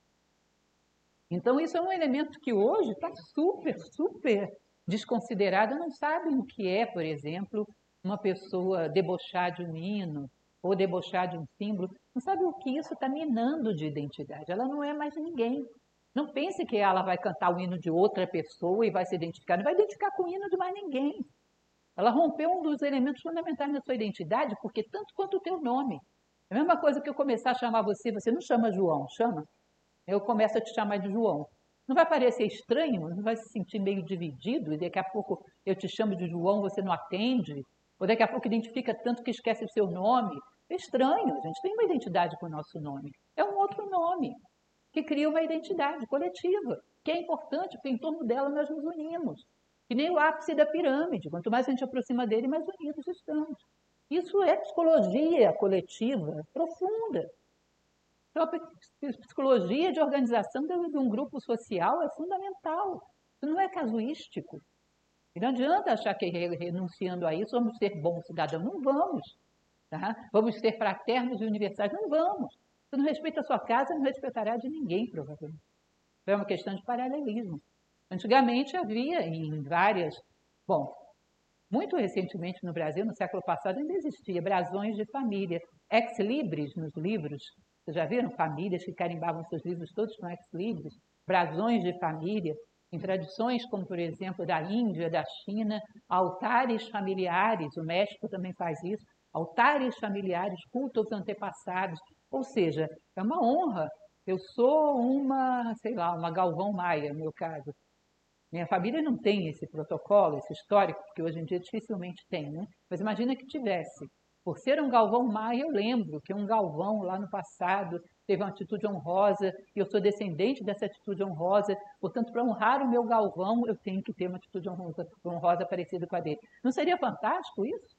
Então, isso é um elemento que hoje está super, super desconsiderado. Não sabem o que é, por exemplo, uma pessoa debochar de um hino ou debochar de um símbolo. Não sabe o que isso está minando de identidade. Ela não é mais ninguém. Não pense que ela vai cantar o hino de outra pessoa e vai se identificar. Não vai identificar com o hino de mais ninguém. Ela rompeu um dos elementos fundamentais da sua identidade, porque tanto quanto o teu nome. É a mesma coisa que eu começar a chamar você, você não chama João, chama? Eu começo a te chamar de João. Não vai parecer estranho? Não vai se sentir meio dividido? E daqui a pouco eu te chamo de João, você não atende? Ou daqui a pouco identifica tanto que esquece o seu nome? É estranho, a gente tem uma identidade com o nosso nome. É um outro nome que cria uma identidade coletiva, que é importante, porque em torno dela nós nos unimos. E nem o ápice da pirâmide, quanto mais a gente aproxima dele, mais unidos estamos. Isso é psicologia coletiva profunda. Então, a psicologia de organização de um grupo social é fundamental. Isso não é casuístico. E não adianta achar que renunciando a isso vamos ser bons cidadãos. Não vamos. Tá? Vamos ser fraternos e universais. Não vamos. Se não respeita a sua casa, não respeitará de ninguém, provavelmente. É uma questão de paralelismo. Antigamente havia em várias... Bom, muito recentemente no Brasil, no século passado, ainda existia brasões de família. Ex-libris nos livros. Vocês já viram famílias que carimbavam seus livros todos com ex-libris? Brasões de família. Em tradições como, por exemplo, da Índia, da China, altares familiares, o México também faz isso, altares familiares, culto aos antepassados. Ou seja, é uma honra. Eu sou uma, sei lá, uma Galvão Maia, no meu caso. Minha família não tem esse protocolo, esse histórico, porque hoje em dia dificilmente tem, né? Mas imagina que tivesse. Por ser um Galvão Maia, eu lembro que um Galvão lá no passado teve uma atitude honrosa e eu sou descendente dessa atitude honrosa. Portanto, para honrar o meu Galvão, eu tenho que ter uma atitude honrosa, honrosa parecida com a dele. Não seria fantástico isso?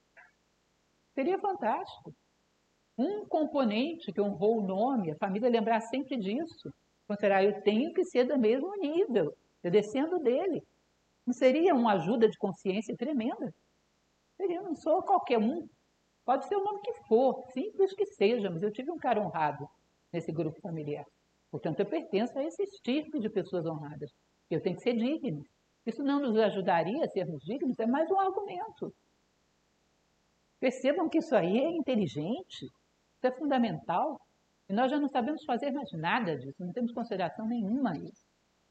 Seria fantástico. Um componente que honrou o nome, a família lembrar sempre disso. Considerar, eu tenho que ser do mesmo nível, eu descendo dele. Não seria uma ajuda de consciência tremenda? Seria, eu não sou qualquer um. Pode ser o nome que for, simples que seja, mas eu tive um cara honrado nesse grupo familiar. Portanto, eu pertenço a esse estirpe de pessoas honradas. Eu tenho que ser digno. Isso não nos ajudaria a sermos dignos? É mais um argumento. Percebam que isso aí é inteligente, isso é fundamental. E nós já não sabemos fazer mais nada disso, não temos consideração nenhuma a isso.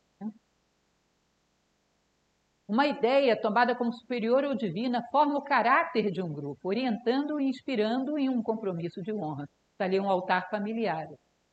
Uma ideia tomada como superior ou divina forma o caráter de um grupo, orientando e inspirando em um compromisso de honra. Está ali um altar familiar.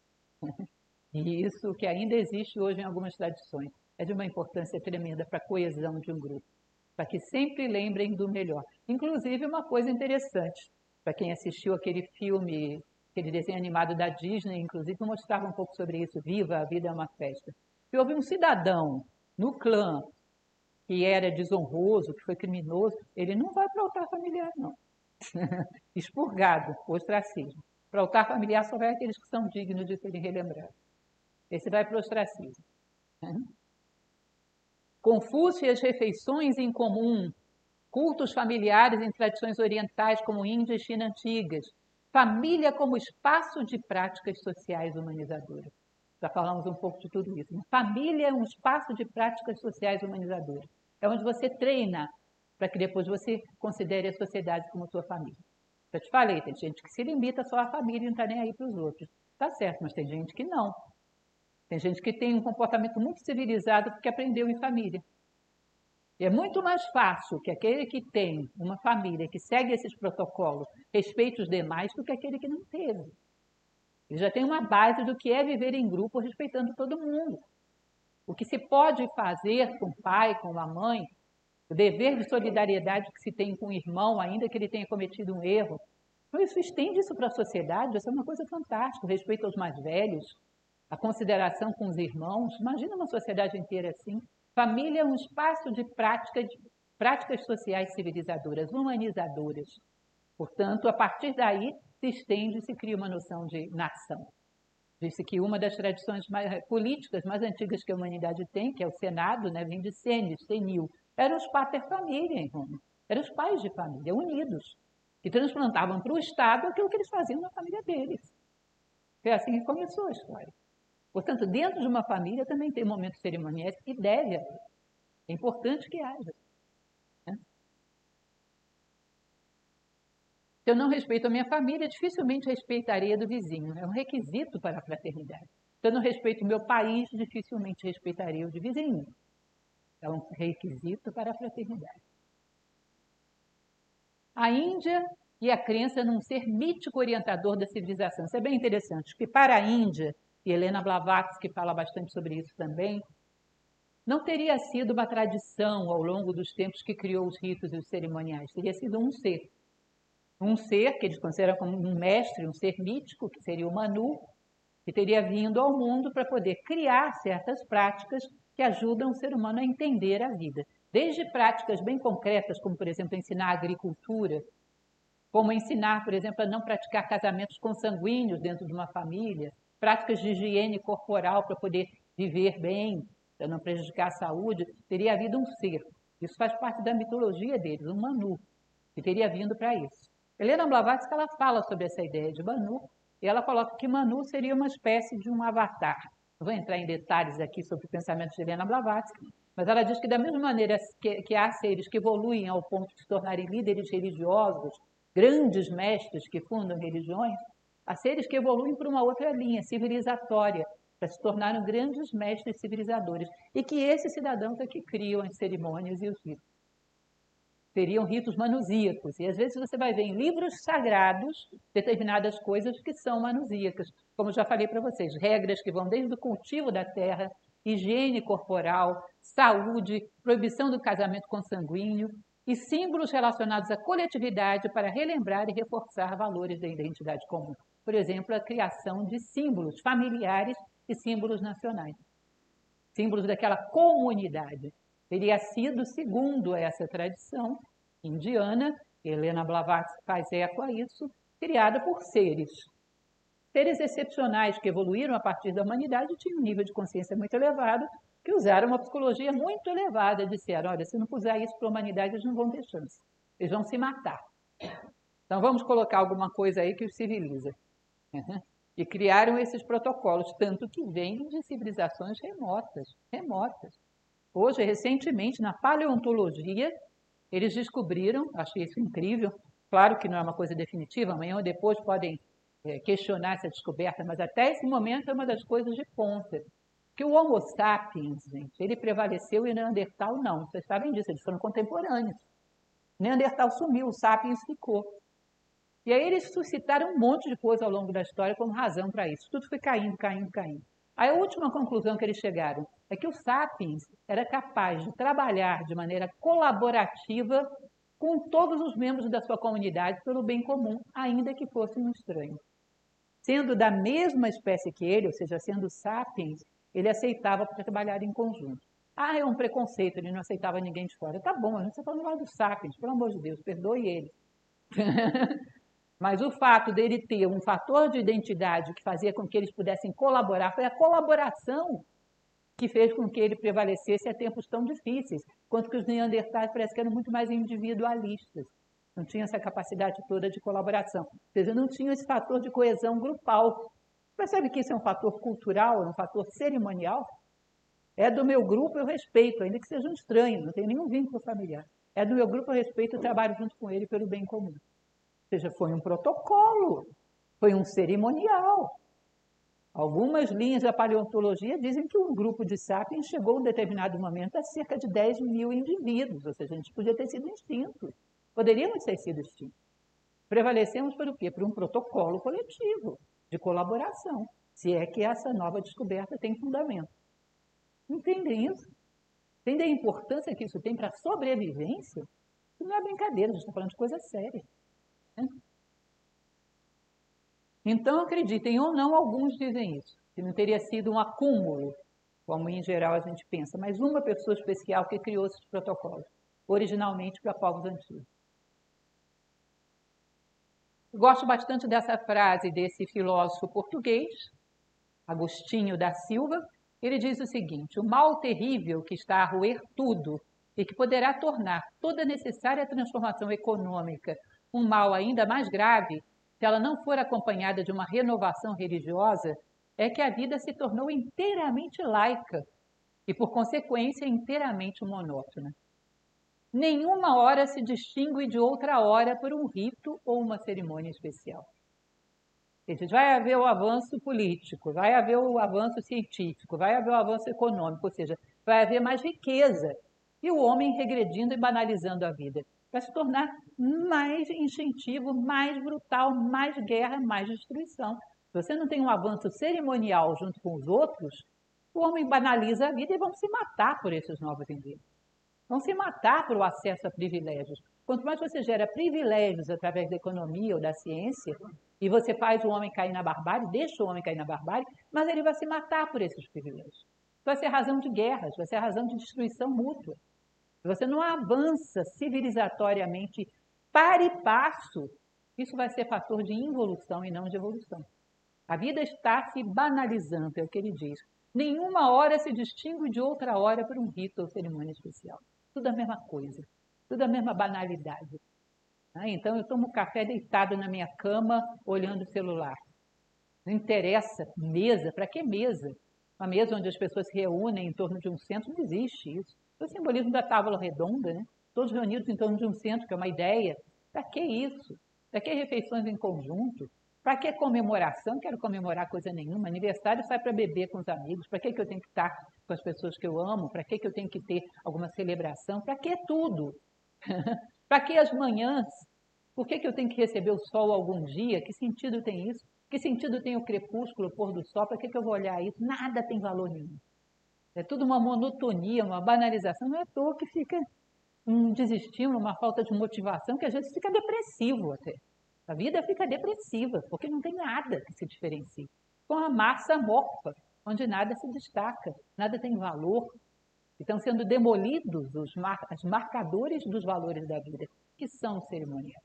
E isso que ainda existe hoje em algumas tradições é de uma importância tremenda para a coesão de um grupo, para que sempre lembrem do melhor. Inclusive, uma coisa interessante, para quem assistiu aquele filme, aquele desenho animado da Disney, inclusive mostrava um pouco sobre isso, Viva, a vida é uma festa. E houve um cidadão no clã que era desonroso, que foi criminoso, ele não vai para o altar familiar, não. Expurgado, ostracismo. Para o altar familiar só vai aqueles que são dignos de serem relembrados. Esse vai para o ostracismo. Confúcio e as refeições em comum, cultos familiares em tradições orientais como Índia e China antigas, família como espaço de práticas sociais humanizadoras. Já falamos um pouco de tudo isso. Família é um espaço de práticas sociais humanizadoras. É onde você treina para que depois você considere a sociedade como sua família. Já te falei, tem gente que se limita só à família e não está nem aí para os outros. Tá certo, mas tem gente que não. Tem gente que tem um comportamento muito civilizado porque aprendeu em família. E é muito mais fácil que aquele que tem uma família que segue esses protocolos respeite os demais do que aquele que não teve. Ele já tem uma base do que é viver em grupo respeitando todo mundo. O que se pode fazer com o pai, com a mãe, o dever de solidariedade que se tem com o irmão, ainda que ele tenha cometido um erro. Então, isso estende isso para a sociedade, isso é uma coisa fantástica, o respeito aos mais velhos, a consideração com os irmãos. Imagina uma sociedade inteira assim. Família é um espaço de, prática, de práticas sociais civilizadoras, humanizadoras. Portanto, a partir daí, se estende e se cria uma noção de nação. Disse que uma das tradições mais, políticas mais antigas que a humanidade tem, que é o Senado, né, vem de senes, senil, eram os pater familiae em Roma. Eram os pais de família, unidos, que transplantavam para o Estado aquilo que eles faziam na família deles. Foi assim que começou a história. Portanto, dentro de uma família também tem momentos cerimoniais e deve haver. É importante que haja. Né? Se eu não respeito a minha família, dificilmente respeitarei a do vizinho. É um requisito para a fraternidade. Se eu não respeito o meu país, dificilmente respeitarei o de vizinho. É um requisito para a fraternidade. A Índia e a crença num ser mítico orientador da civilização. Isso é bem interessante, porque para a Índia, e Helena Blavatsky fala bastante sobre isso também, não teria sido uma tradição ao longo dos tempos que criou os ritos e os cerimoniais, teria sido um ser. Um ser que eles consideram como um mestre, um ser mítico, que seria o Manu, que teria vindo ao mundo para poder criar certas práticas que ajudam o ser humano a entender a vida. Desde práticas bem concretas, como, por exemplo, ensinar a agricultura, como ensinar, por exemplo, a não praticar casamentos consanguíneos dentro de uma família, práticas de higiene corporal para poder viver bem, para não prejudicar a saúde, teria havido um ser. Isso faz parte da mitologia deles, um Manu, que teria vindo para isso. Helena Blavatsky ela fala sobre essa ideia de Manu, e ela coloca que Manu seria uma espécie de um avatar. Não vou entrar em detalhes aqui sobre o pensamento de Helena Blavatsky, mas ela diz que da mesma maneira que, que há seres que evoluem ao ponto de se tornarem líderes religiosos, grandes mestres que fundam religiões, há seres que evoluem para uma outra linha civilizatória, para se tornarem grandes mestres civilizadores. E que esses cidadãos é que criam as cerimônias e os ritos. Seriam ritos manusíacos. E às vezes você vai ver em livros sagrados determinadas coisas que são manusíacas. Como já falei para vocês, regras que vão desde o cultivo da terra, higiene corporal, saúde, proibição do casamento consanguíneo e símbolos relacionados à coletividade para relembrar e reforçar valores da identidade comum. Por exemplo, a criação de símbolos familiares e símbolos nacionais. Símbolos daquela comunidade. Teria sido, segundo essa tradição indiana, Helena Blavatsky faz eco a isso, criada por seres. Seres excepcionais que evoluíram a partir da humanidade e tinham um nível de consciência muito elevado, que usaram uma psicologia muito elevada e disseram, olha, se não puser isso para a humanidade, eles não vão ter chance. Eles vão se matar. Então vamos colocar alguma coisa aí que os civiliza. E criaram esses protocolos, tanto que vêm de civilizações remotas, remotas. Hoje, recentemente, na paleontologia, eles descobriram, achei isso incrível, claro que não é uma coisa definitiva, amanhã ou depois podem é, questionar essa descoberta, mas até esse momento é uma das coisas de ponta. Que o Homo sapiens, gente, ele prevaleceu e o Neandertal não. Vocês sabem disso, eles foram contemporâneos. O Neandertal sumiu, o Sapiens ficou. E aí eles suscitaram um monte de coisa ao longo da história como razão para isso. Tudo foi caindo, caindo, caindo. Aí a última conclusão que eles chegaram é que o Sapiens era capaz de trabalhar de maneira colaborativa com todos os membros da sua comunidade pelo bem comum, ainda que fosse um estranho. Sendo da mesma espécie que ele, ou seja, sendo Sapiens, ele aceitava para trabalhar em conjunto. Ah, é um preconceito, ele não aceitava ninguém de fora. Tá bom, a gente está falando lá do Sapiens, pelo amor de Deus, perdoe ele. Mas o fato dele ter um fator de identidade que fazia com que eles pudessem colaborar, foi a colaboração que fez com que ele prevalecesse a tempos tão difíceis, quanto que os neandertais parece que eram muito mais individualistas. Não tinham essa capacidade toda de colaboração. Ou seja, não tinham esse fator de coesão grupal. Percebe que isso é um fator cultural, é um fator cerimonial? É do meu grupo, eu respeito, ainda que seja um estranho, não tenho nenhum vínculo familiar. É do meu grupo, eu respeito e trabalho junto com ele pelo bem comum. Ou seja, foi um protocolo, foi um cerimonial. Algumas linhas da paleontologia dizem que um grupo de sapiens chegou em um determinado momento a cerca de dez mil indivíduos, ou seja, a gente podia ter sido extinto. Poderíamos ter sido extintos. Prevalecemos por o quê? Por um protocolo coletivo de colaboração, se é que essa nova descoberta tem fundamento. Entendem isso? Entende a importância que isso tem para a sobrevivência? Isso não é brincadeira, a gente está falando de coisa séria. Né? Então, acreditem ou não, alguns dizem isso, que não teria sido um acúmulo, como em geral a gente pensa, mas uma pessoa especial que criou esses protocolos, originalmente para povos antigos. Gosto bastante dessa frase desse filósofo português, Agostinho da Silva. Ele diz o seguinte: o mal terrível que está a roer tudo e que poderá tornar toda necessária transformação econômica um mal ainda mais grave, se ela não for acompanhada de uma renovação religiosa, é que a vida se tornou inteiramente laica e, por consequência, inteiramente monótona. Nenhuma hora se distingue de outra hora por um rito ou uma cerimônia especial. Vai haver o avanço político, vai haver o avanço científico, vai haver o avanço econômico, ou seja, vai haver mais riqueza. E o homem regredindo e banalizando a vida. Vai se tornar mais instintivo, mais brutal, mais guerra, mais destruição. Se você não tem um avanço cerimonial junto com os outros, o homem banaliza a vida e vão se matar por esses novos enredos. Vão se matar por o acesso a privilégios. Quanto mais você gera privilégios através da economia ou da ciência, e você faz o homem cair na barbárie, deixa o homem cair na barbárie, mas ele vai se matar por esses privilégios. Vai ser razão de guerras, vai ser razão de destruição mútua. Se você não avança civilizatoriamente para e passo, isso vai ser fator de involução e não de evolução. A vida está se banalizando, é o que ele diz. Nenhuma hora se distingue de outra hora por um rito ou cerimônia especial. Tudo a mesma coisa, tudo a mesma banalidade. Então, eu tomo café deitado na minha cama, olhando o celular. Não interessa, mesa, para que mesa? Uma mesa onde as pessoas se reúnem em torno de um centro, não existe isso. É o simbolismo da tábua redonda, né? Todos reunidos em torno de um centro, que é uma ideia. Para que isso? Para que refeições em conjunto? Para que comemoração? Não quero comemorar coisa nenhuma. Aniversário sai para beber com os amigos. Para que, que eu tenho que estar com as pessoas que eu amo? Para que, que eu tenho que ter alguma celebração? Para que tudo? Para que as manhãs? Por que, que eu tenho que receber o sol algum dia? Que sentido tem isso? Que sentido tem o crepúsculo, o pôr do sol? Para que, que eu vou olhar isso? Nada tem valor nenhum. É tudo uma monotonia, uma banalização. Não é à toa que fica um desestímulo, uma falta de motivação, que às vezes fica depressivo até. A vida fica depressiva, porque não tem nada que se diferencie. Com a massa amorfa, onde nada se destaca, nada tem valor. Estão sendo demolidos os, mar os marcadores dos valores da vida, que são cerimoniais.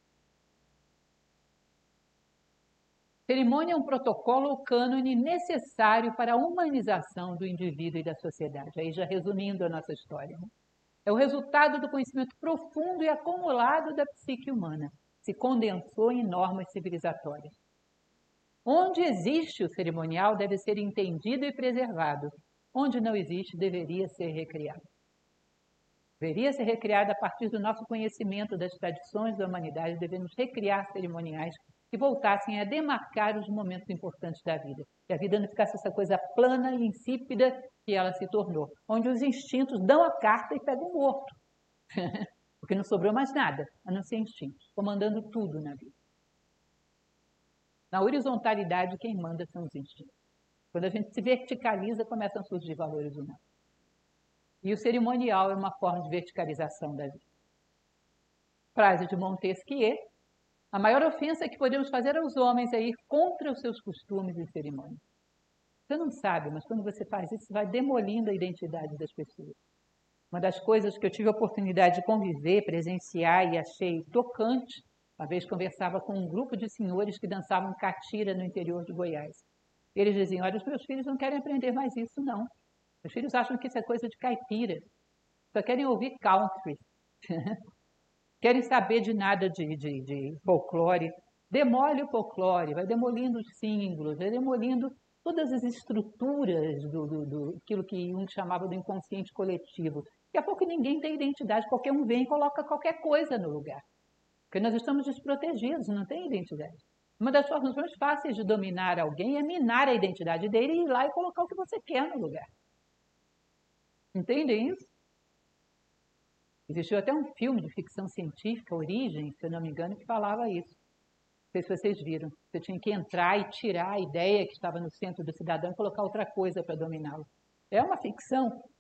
Cerimônia é um protocolo ou cânone necessário para a humanização do indivíduo e da sociedade. Aí já resumindo a nossa história. Né? É o resultado do conhecimento profundo e acumulado da psique humana. Se condensou em normas civilizatórias. Onde existe o cerimonial deve ser entendido e preservado. Onde não existe, deveria ser recriado. Deveria ser recriado a partir do nosso conhecimento das tradições da humanidade. Devemos recriar cerimoniais que voltassem a demarcar os momentos importantes da vida. Que a vida não ficasse essa coisa plana e insípida que ela se tornou, onde os instintos dão a carta e pegam o morto. Porque não sobrou mais nada, a não ser instintos, comandando tudo na vida. Na horizontalidade, quem manda são os instintos. Quando a gente se verticaliza, começam a surgir valores humanos. E o cerimonial é uma forma de verticalização da vida. Frase de Montesquieu: a maior ofensa que podemos fazer aos homens é ir contra os seus costumes e cerimônias. Você não sabe, mas quando você faz isso, você vai demolindo a identidade das pessoas. Uma das coisas que eu tive a oportunidade de conviver, presenciar e achei tocante, uma vez conversava com um grupo de senhores que dançavam catira no interior de Goiás. Eles diziam: olha, os meus filhos não querem aprender mais isso, não. Meus filhos acham que isso é coisa de caipira. Só querem ouvir country. Querem saber de nada de, de, de folclore. Demole o folclore, vai demolindo os símbolos, vai demolindo todas as estruturas do, do, do aquilo que um chamava do inconsciente coletivo. Daqui a pouco ninguém tem identidade, qualquer um vem e coloca qualquer coisa no lugar. Porque nós estamos desprotegidos, não tem identidade. Uma das formas mais fáceis de dominar alguém é minar a identidade dele e ir lá e colocar o que você quer no lugar. Entendem isso? Existiu até um filme de ficção científica, Origem, se eu não me engano, que falava isso. Não sei se vocês viram. Você tinha que entrar e tirar a ideia que estava no centro do cidadão e colocar outra coisa para dominá-lo. É uma ficção,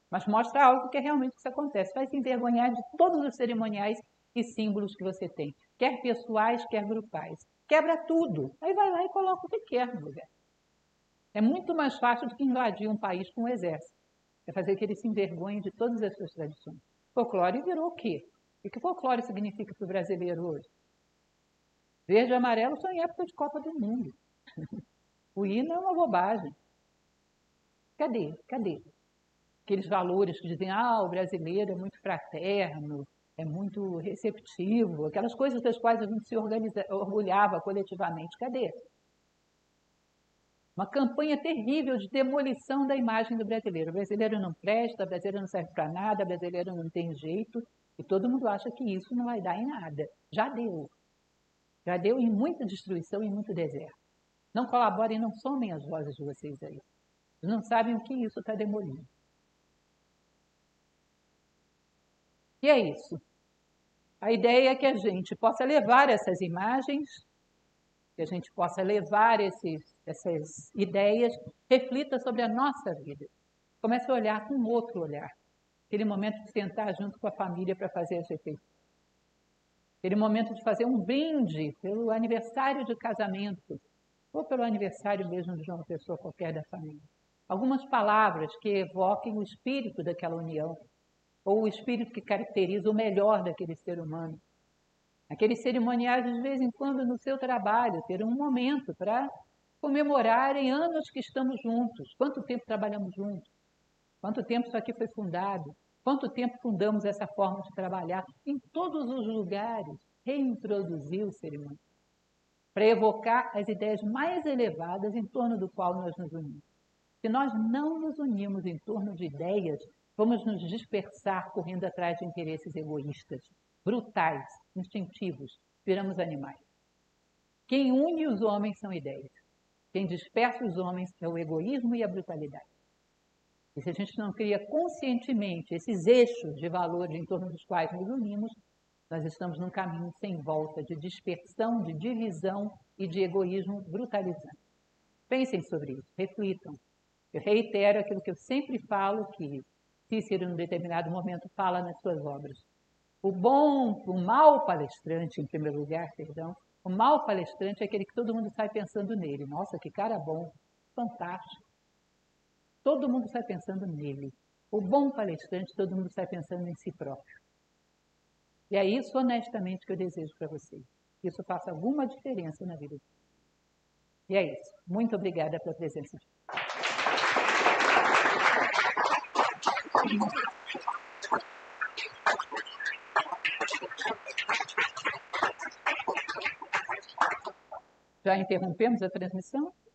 mas mostra algo que é realmente isso acontece. Vai se envergonhar de todos os cerimoniais e símbolos que você tem, quer pessoais, quer grupais. Quebra tudo, aí vai lá e coloca o que quer no lugar. É muito mais fácil do que invadir um país com um exército. É fazer que ele se envergonhe de todas as suas tradições. Folclore virou o quê? O que folclore significa para o brasileiro hoje? Verde e amarelo são em época de Copa do Mundo. O hino é uma bobagem. Cadê? Cadê? Aqueles valores que dizem, ah, o brasileiro é muito fraterno, é muito receptivo, aquelas coisas das quais a gente se organiza, orgulhava coletivamente. Cadê? Uma campanha terrível de demolição da imagem do brasileiro. O brasileiro não presta, o brasileiro não serve para nada, o brasileiro não tem jeito, e todo mundo acha que isso não vai dar em nada. Já deu. Já deu em muita destruição e muito deserto. Não colaborem, não somem as vozes de vocês aí. Vocês não sabem o que isso está demolindo. E é isso. A ideia é que a gente possa levar essas imagens, que a gente possa levar esses, essas ideias, reflita sobre a nossa vida. Comece a olhar com um outro olhar. Aquele momento de sentar junto com a família para fazer as refeições. Aquele momento de fazer um brinde pelo aniversário de casamento, ou pelo aniversário mesmo de uma pessoa qualquer da família. Algumas palavras que evoquem o espírito daquela união, ou o espírito que caracteriza o melhor daquele ser humano. Aqueles cerimoniais, de vez em quando, no seu trabalho, ter um momento para comemorarem anos que estamos juntos. Quanto tempo trabalhamos juntos? Quanto tempo isso aqui foi fundado? Quanto tempo fundamos essa forma de trabalhar? Em todos os lugares, reintroduzir o cerimonial, para evocar as ideias mais elevadas em torno do qual nós nos unimos. Se nós não nos unimos em torno de ideias, vamos nos dispersar correndo atrás de interesses egoístas, brutais, instintivos, viramos animais. Quem une os homens são ideias. Quem dispersa os homens é o egoísmo e a brutalidade. E se a gente não cria conscientemente esses eixos de valores em torno dos quais nos unimos, nós estamos num caminho sem volta de dispersão, de divisão e de egoísmo brutalizante. Pensem sobre isso, reflitam. Eu reitero aquilo que eu sempre falo, que Cícero, em um determinado momento, fala nas suas obras. O bom, o mau palestrante, em primeiro lugar, perdão, o mau palestrante é aquele que todo mundo sai pensando nele. Nossa, que cara bom, fantástico. Todo mundo sai pensando nele. O bom palestrante, todo mundo sai pensando em si próprio. E é isso, honestamente, que eu desejo para vocês. Que isso faça alguma diferença na vida de vocês. E é isso. Muito obrigada pela presença de Já interrompemos a transmissão?